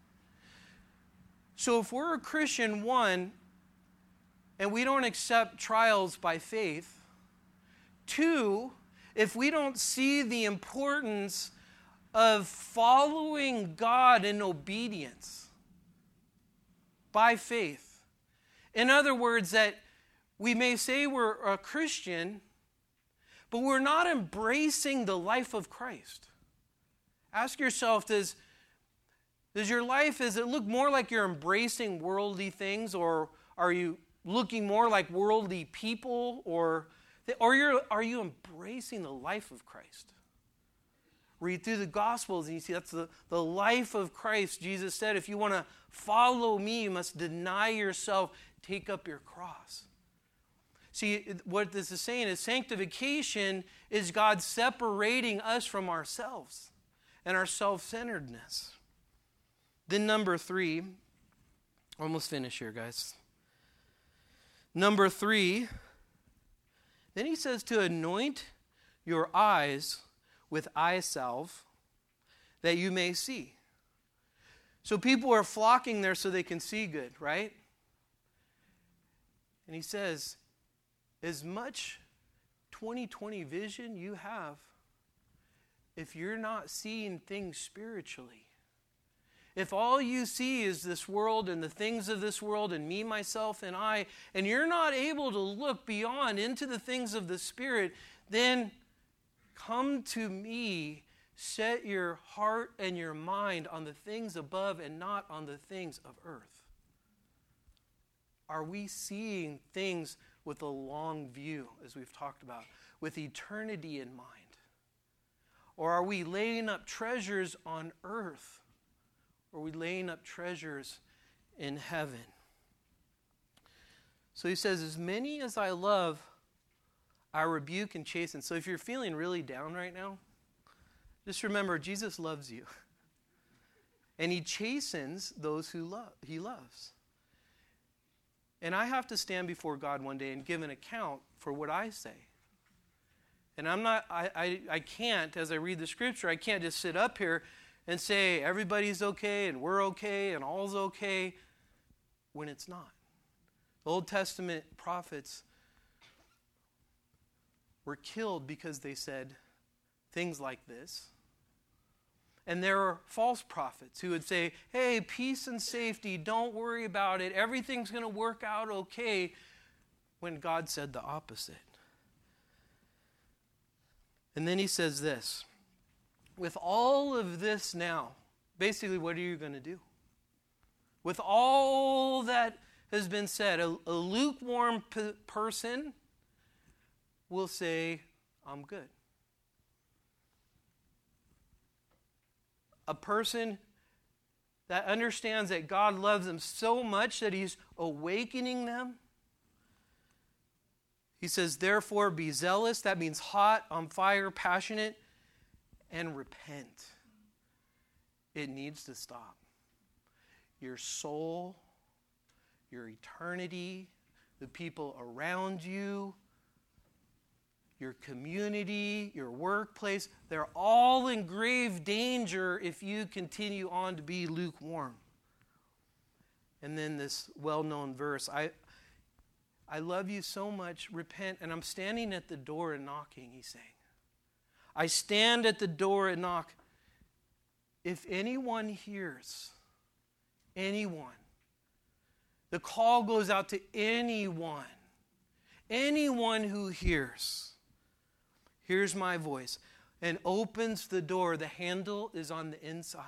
Speaker 1: So if we're a Christian, one, and we don't accept trials by faith, two, if we don't see the importance of following God in obedience by faith, in other words, that we may say we're a Christian, but we're not embracing the life of Christ. Ask yourself, does your life, does it look more like you're embracing worldly things, or are you looking more like worldly people, or are you embracing the life of Christ? Read through the Gospels and you see that's the life of Christ. Jesus said, if you want to follow me, you must deny yourself, take up your cross. See, what this is saying is sanctification is God separating us from ourselves and our self-centeredness. Then number 3, almost finished here, guys. Number 3, then he says to anoint your eyes with eye salve that you may see. So people are flocking there so they can see good, right? And he says, as much 20/20 vision you have, if you're not seeing things spiritually, if all you see is this world and the things of this world and me, myself, and I, and you're not able to look beyond into the things of the Spirit, then come to me, set your heart and your mind on the things above and not on the things of earth. Are we seeing things with a long view, as we've talked about, with eternity in mind? Or are we laying up treasures on earth? Or are we laying up treasures in heaven? So he says, as many as I love, I rebuke and chasten. So if you're feeling really down right now, just remember Jesus loves you. And he chastens those who he loves. And I have to stand before God one day and give an account for what I say. And I can't, as I read the scripture, I can't just sit up here and say everybody's okay and we're okay and all's okay when it's not. The Old Testament prophets were killed because they said things like this. And there are false prophets who would say, hey, peace and safety, don't worry about it, everything's going to work out okay, when God said the opposite. And then he says this, with all of this now, basically what are you going to do? With all that has been said, a lukewarm person will say, I'm good. A person that understands that God loves them so much that he's awakening them. He says, therefore be zealous. That means hot, on fire, passionate, and repent. It needs to stop. Your soul, your eternity, the people around you, your community, your workplace, they're all in grave danger if you continue on to be lukewarm. And then this well-known verse, I love you so much, repent, and I'm standing at the door and knocking, he's saying. I stand at the door and knock. If anyone hears, anyone, the call goes out to anyone who hears my voice, and opens the door. The handle is on the inside.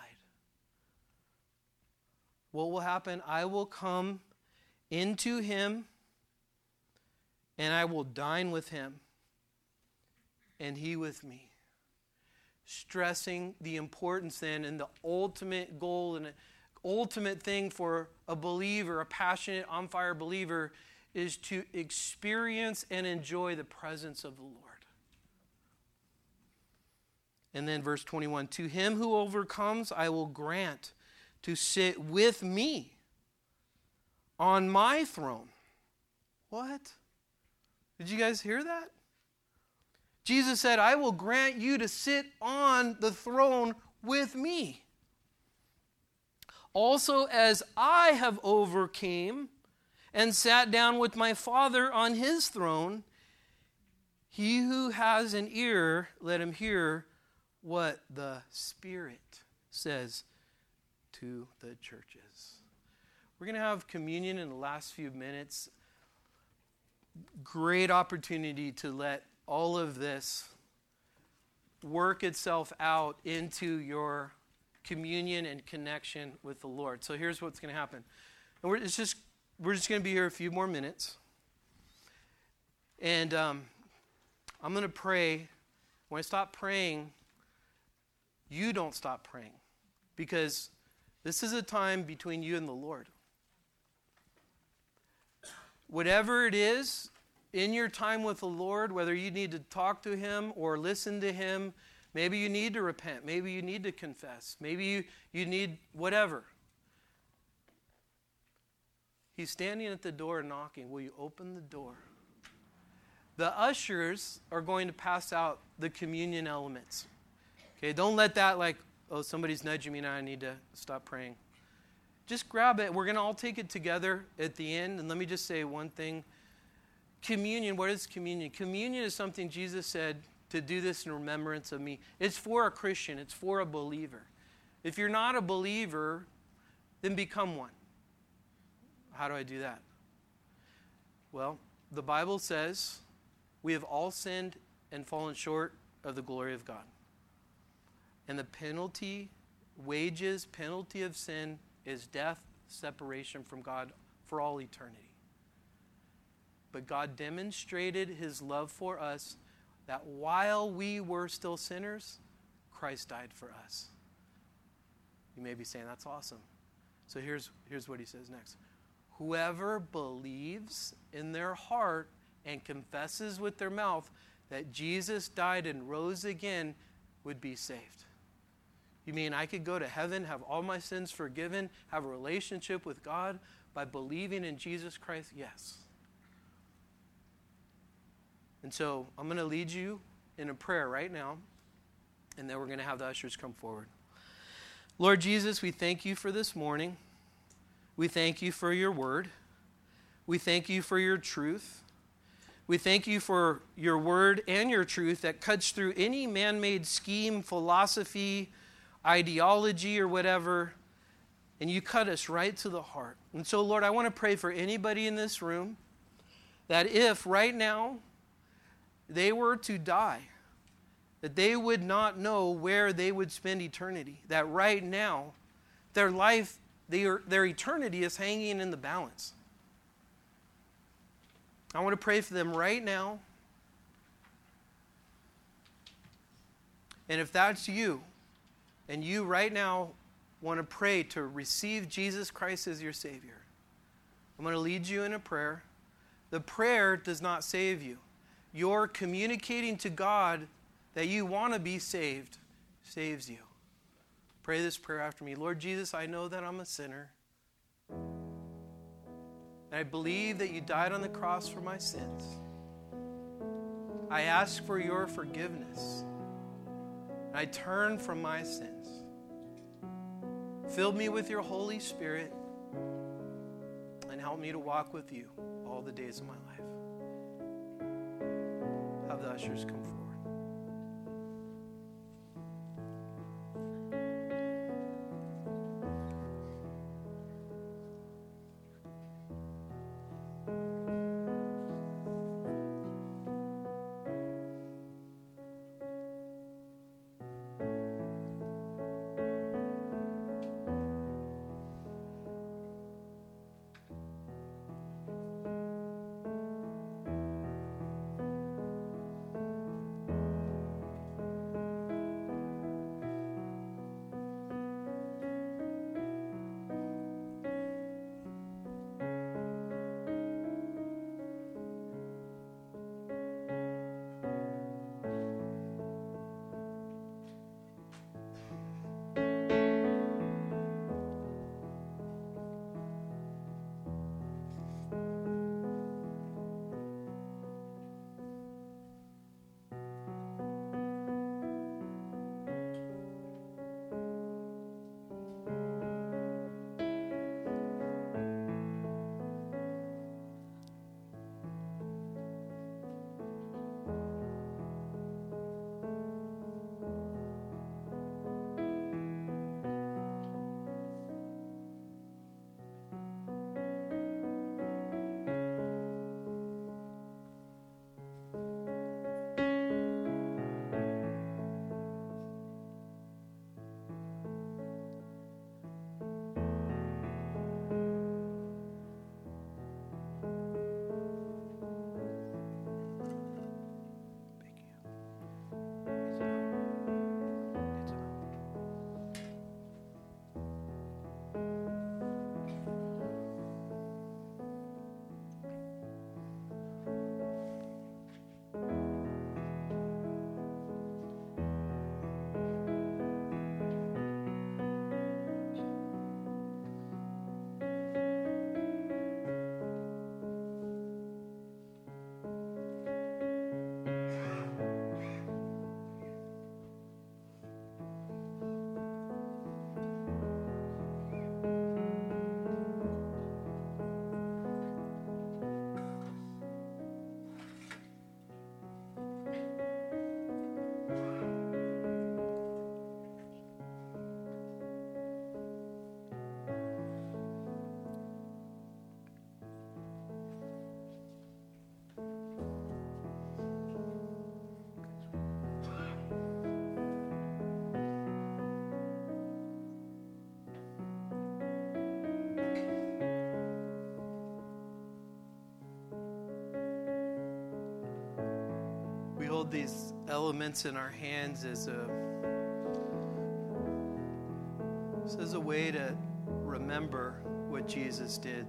Speaker 1: What will happen? I will come into him, and I will dine with him, and he with me. Stressing the importance then, and the ultimate goal and ultimate thing for a believer, a passionate, on fire believer, is to experience and enjoy the presence of the Lord. And then verse 21, to him who overcomes, I will grant to sit with me on my throne. What? Did you guys hear that? Jesus said, I will grant you to sit on the throne with me. Also, as I have overcame and sat down with my Father on his throne, he who has an ear, let him hear what the Spirit says to the churches. We're going to have communion in the last few minutes. Great opportunity to let all of this work itself out into your communion and connection with the Lord. So here's what's going to happen. And we're just going to be here a few more minutes. And I'm going to pray. When I stop praying, you don't stop praying. Because this is a time between you and the Lord. Whatever it is in your time with the Lord, whether you need to talk to him or listen to him, maybe you need to repent, maybe you need to confess, maybe you need whatever. He's standing at the door knocking. Will you open the door? The ushers are going to pass out the communion elements. Okay, don't let that like, oh, somebody's nudging me now, I need to stop praying. Just grab it. We're going to all take it together at the end. And let me just say one thing. Communion, what is communion? Communion is something Jesus said to do this in remembrance of me. It's for a Christian. It's for a believer. If you're not a believer, then become one. How do I do that? Well, the Bible says we have all sinned and fallen short of the glory of God. And the penalty of sin is death, separation from God for all eternity. But God demonstrated his love for us that while we were still sinners, Christ died for us. You may be saying, that's awesome. So here's what he says next. Whoever believes in their heart and confesses with their mouth that Jesus died and rose again would be saved. You mean I could go to heaven, have all my sins forgiven, have a relationship with God by believing in Jesus Christ? Yes. And so I'm going to lead you in a prayer right now, and then we're going to have the ushers come forward. Lord Jesus, we thank you for this morning. We thank you for your word. We thank you for your truth. We thank you for your word and your truth that cuts through any man-made scheme, philosophy, ideology, or whatever, and you cut us right to the heart. And so, Lord, I want to pray for anybody in this room that if right now they were to die, that they would not know where they would spend eternity. That right now, their life, their eternity is hanging in the balance. I want to pray for them right now. And if that's you, and you right now want to pray to receive Jesus Christ as your Savior, I'm going to lead you in a prayer. The prayer does not save you. Your communicating to God that you want to be saved saves you. Pray this prayer after me. Lord Jesus, I know that I'm a sinner. And I believe that you died on the cross for my sins. I ask for your forgiveness. I turn from my sins. Fill me with your Holy Spirit and help me to walk with you all the days of my life. Have the ushers come forward. hold these elements in our hands as a way to remember what Jesus did,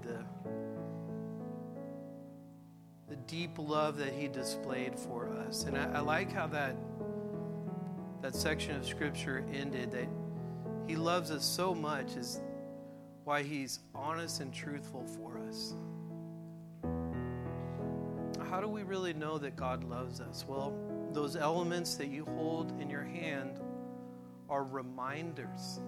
Speaker 1: the deep love that he displayed for us. And I like how that section of Scripture ended, that he loves us so much is why he's honest and truthful for us. How do we really know that God loves us? Well, those elements that you hold in your hand are reminders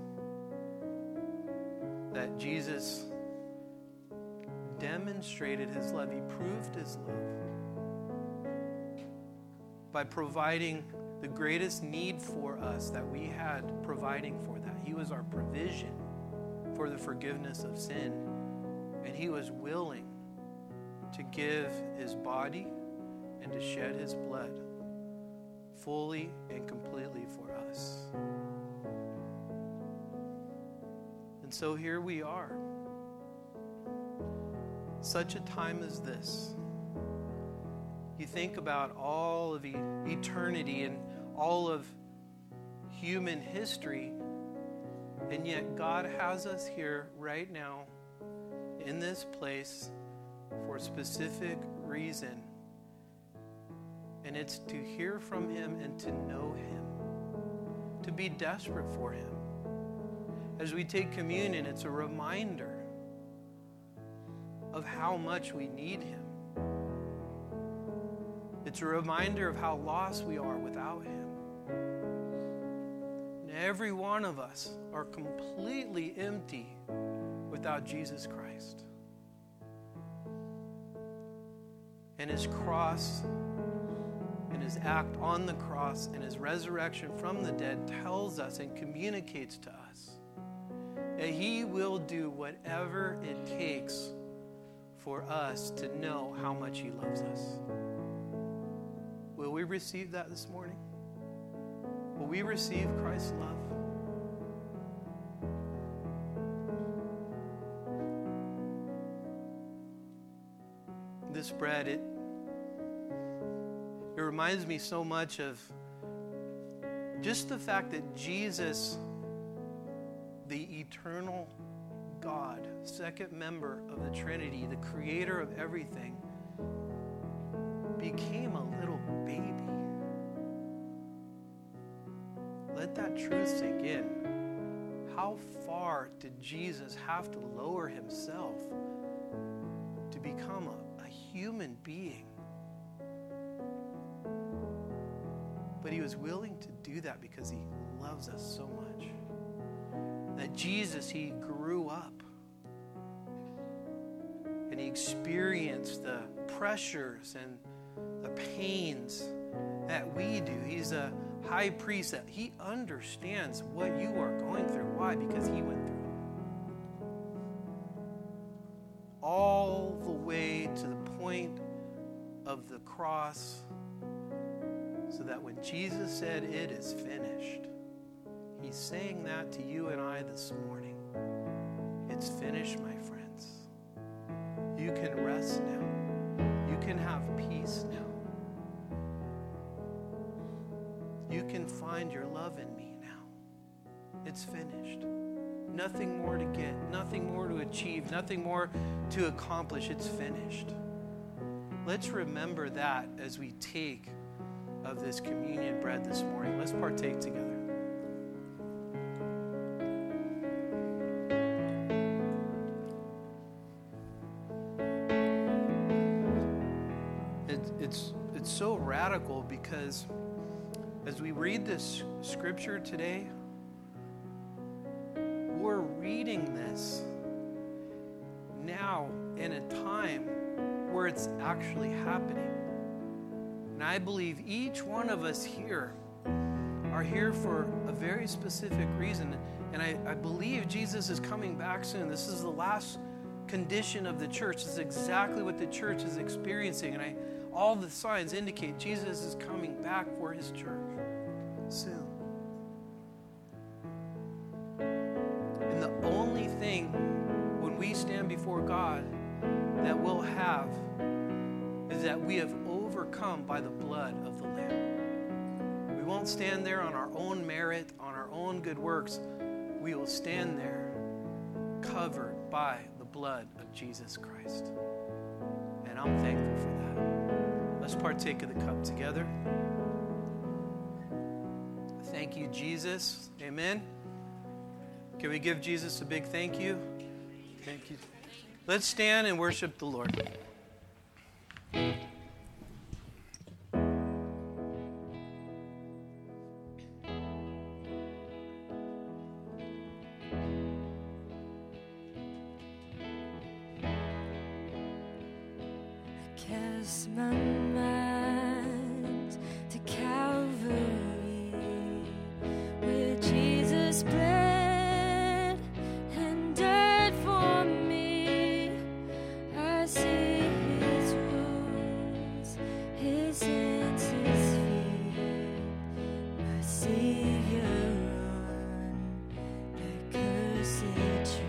Speaker 1: that Jesus demonstrated his love. He proved his love by providing the greatest need for us that we had, providing for that. He was our provision for the forgiveness of sin, and he was willing to give his body and to shed his blood fully and completely for us. And so here we are, such a time as this. You think about all of eternity and all of human history, and yet God has us here right now in this place for a specific reason. And it's to hear from him and to know him, to be desperate for him. As we take communion, it's a reminder of how much we need him. It's a reminder of how lost we are without him. And every one of us are completely empty without Jesus Christ. And his cross and his act on the cross and his resurrection from the dead tells us and communicates to us that he will do whatever it takes for us to know how much he loves us. Will we receive that this morning? Will we receive Christ's love? This bread, it reminds me so much of just the fact that Jesus, the eternal God, second member of the Trinity, the creator of everything, became a little baby. Let that truth sink in. How far did Jesus have to lower himself to become a human being? But he was willing to do that because he loves us so much. That Jesus, he grew up and he experienced the pressures and the pains that we do. He's a high priest that he understands what you are going through. Why? Because he went through it. All the way to the point of the cross, so that when Jesus said, "It is finished," he's saying that to you and I this morning. It's finished, my friends. You can rest now. You can have peace now. You can find your love in me now. It's finished. Nothing more to get, nothing more to achieve, nothing more to accomplish. It's finished. Let's remember that as we take of this communion bread this morning. Let's partake together. It's so radical because as we read this scripture today, we're reading this now in a time where it's actually happening. And I believe each one of us here are here for a very specific reason. And I believe Jesus is coming back soon. This is the last condition of the church. This is exactly what the church is experiencing. And all the signs indicate Jesus is coming back for his church soon. And the only thing when we stand before God that we'll have is that we have overcome by the blood of the Lamb. won't stand there on our own merit, on our own good works. We will stand there covered by the blood of Jesus Christ. And I'm thankful for that. Let's partake of the cup together. Thank you, Jesus. Amen. Can we give Jesus a big thank you? Thank you. Let's stand and worship the Lord.
Speaker 2: Cast my mind to Calvary, where Jesus bled and died for me. I see his wounds, his hands, his feet, my Savior on that cursed tree.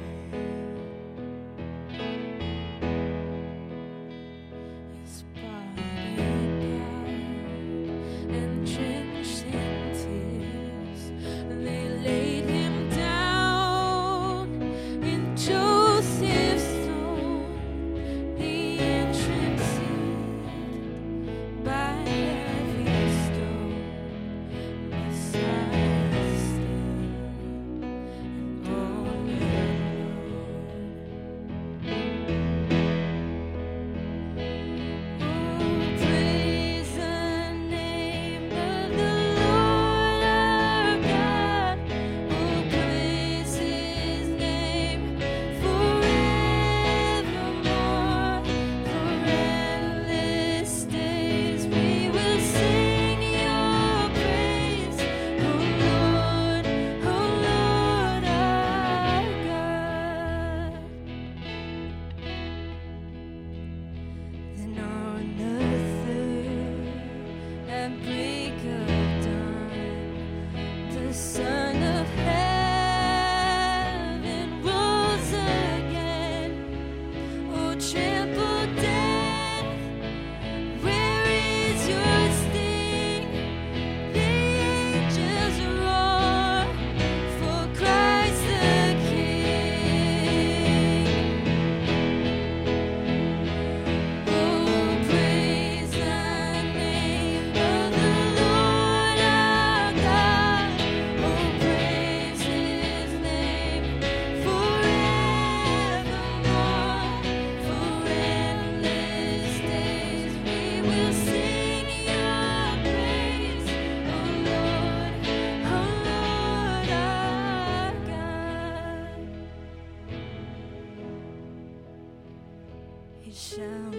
Speaker 2: He shall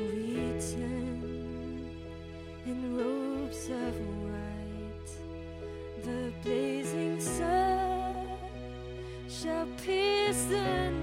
Speaker 2: return in robes of white. The blazing sun shall pierce the